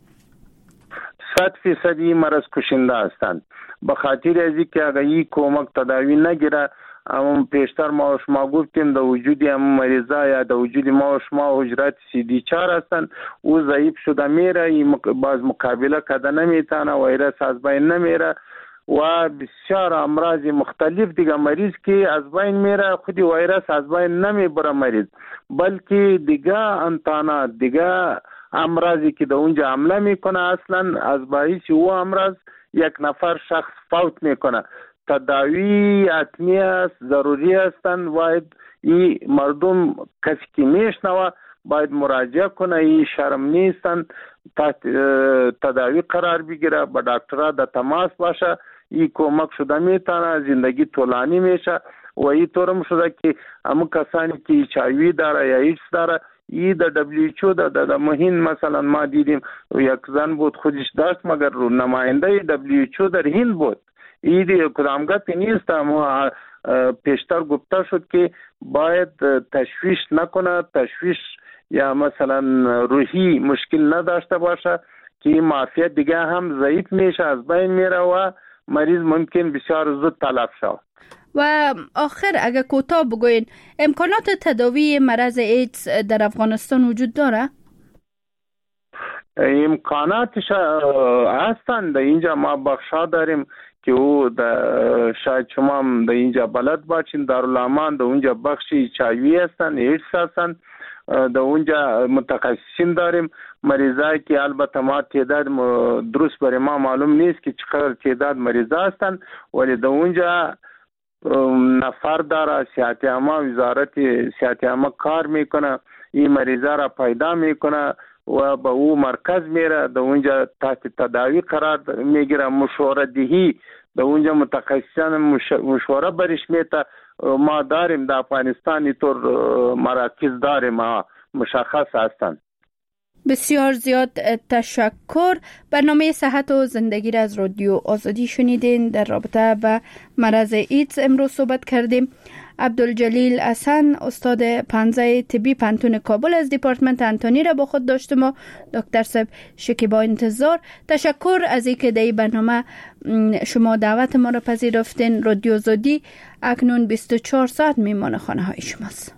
100% این مرض کشنده هستند. به خاطر از اینکه اگر این کمک تداوی نگیره، اما پیشتر ما و شما گفتیم در وجود همون مریضا یا در وجود ما و شما حجرات CD4 هستند، او ضعیف شده میره، باز مقابله کده نمیتونه، ویروس از بین نمیره و بسیار امراض مختلف دیگه مریض که از بین میره، خودی ویروس از بین نمیبره مریض، بلکه دیگه انتانات دیگه امراضی که در اونجا حمله میکنه اصلا از باعث او امراض یک نفر شخص فوت میکنه. تداوی حتمی است، ضروری هستند. باید این مردم کسی که میشنوه باید مراجعه کنه، این شرم نیستند، تداوی قرار بگیره، با دکترها در تماس باشه، این کمک شده میتونه، زندگی طولانی میشه. و این طورم شده که همون کسانی که HIV داره یا ایدز داره، این در WHO در مهین مثلا ما دیدیم یک زن بود خودش داشت مگر نماینده WHO در هند بود. این کدامگاه نیست، اما پیشتر گفته شد که باید تشویش نکنه، تشویش یا مثلا روحی مشکل نداشته باشه که این معافیت دیگه هم ضعیف میشه، از بین میره و مریض ممکن بسیار زود تلف شود.
و آخر اگر کوتاه بگوین امکانات تداوی مرض ایدز در افغانستان وجود داره؟
امکاناتش هستند. در اینجا ما بخشا داریم که او شاید شما هم در اینجا بلد باشین، دارالامان در اونجا بخشی چایوی هستند، ایدز هستند. در اونجا متخصصین داریم، مریضایی که البته ما تعداد درست برای ما معلوم نیست که چقدر تعداد مریضا هستند، ولی در اونجا نفر داره صحت عامه، وزارت صحت عامه کار میکنه، این مریضا را پیدا میکنه و به او مرکز میره، در اونجا تحت تداوی قرار میگیره، مشوره دهی در اونجا متخصصان مشوره برش میته. ما داریم در افغانستان اینطور مراکز داریم، ما مشخص هستند.
بسیار زیاد تشکر. برنامه صحت و زندگی را از رادیو آزادی شنیدین. در رابطه با مرض ایدز امروز صحبت کردیم. عبدالجلیل حسن استاد پنزه طبی پانتون کابل از دیپارتمنت انتونی را با خود داشتیم و دکتر صاحب شکیبا انتظار. تشکر از اینکه در این برنامه شما دعوت ما را پذیرفتین. رادیو آزادی اکنون 24 ساعت میمان خانه های شماست.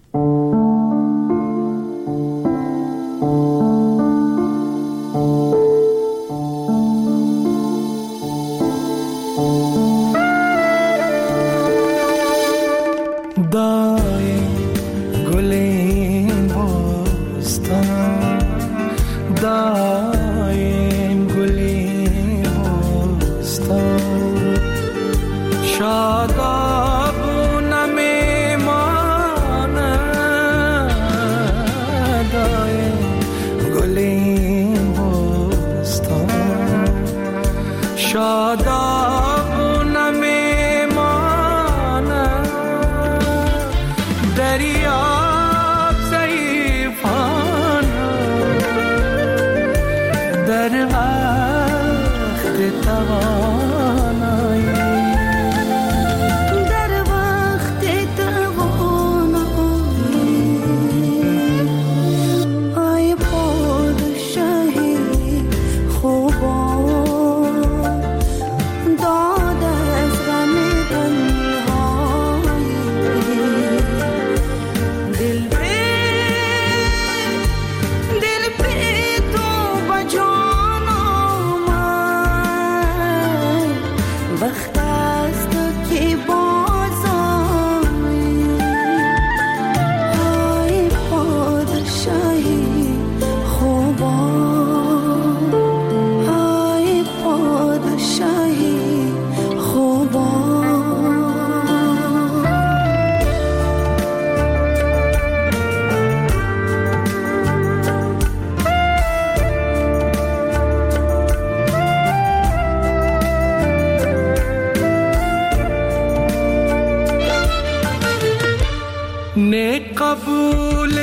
قبول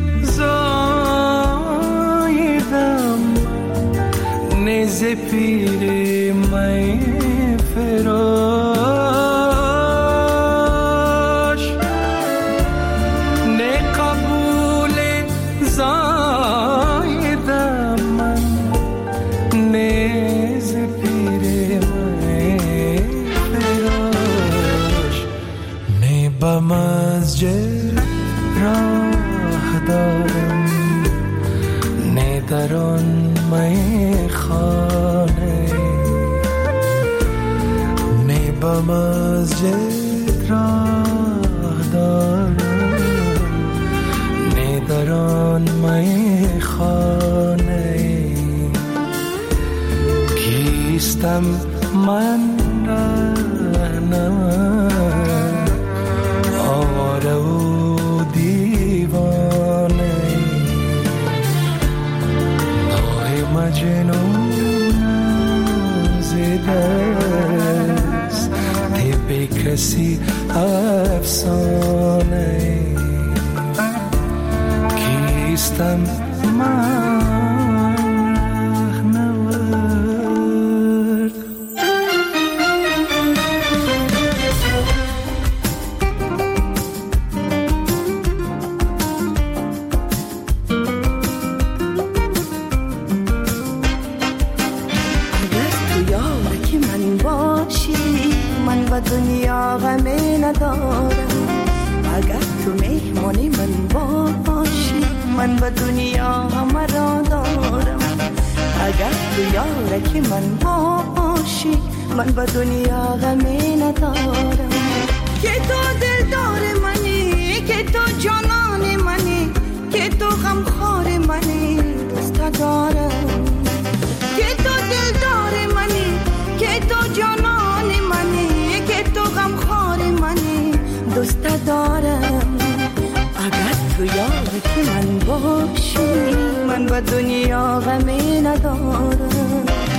زایدم نز پیر می فراش، نه قبول زایدم من نز پیر می فراش، نه به مسجد راه دارم، نه در آن میخانه، نه به مسجد راه دارم، نه در آن میخانه. کیستم من رهنمای آواره و دیوانه، نوع مجنون زدست طب کسی افسانه. کیستم من
دنیا غم یارک من باشی، من با دنیا غمی ندارم. که تو دلدار منی، که تو جانان منی، که تو غمخوار منی، دوست دارم. که تو دلدار منی، که تو جانان منی، که تو غمخوار منی، دوست دارم. اگر تو یارک من باشی، من با دنیا غمی ندارم.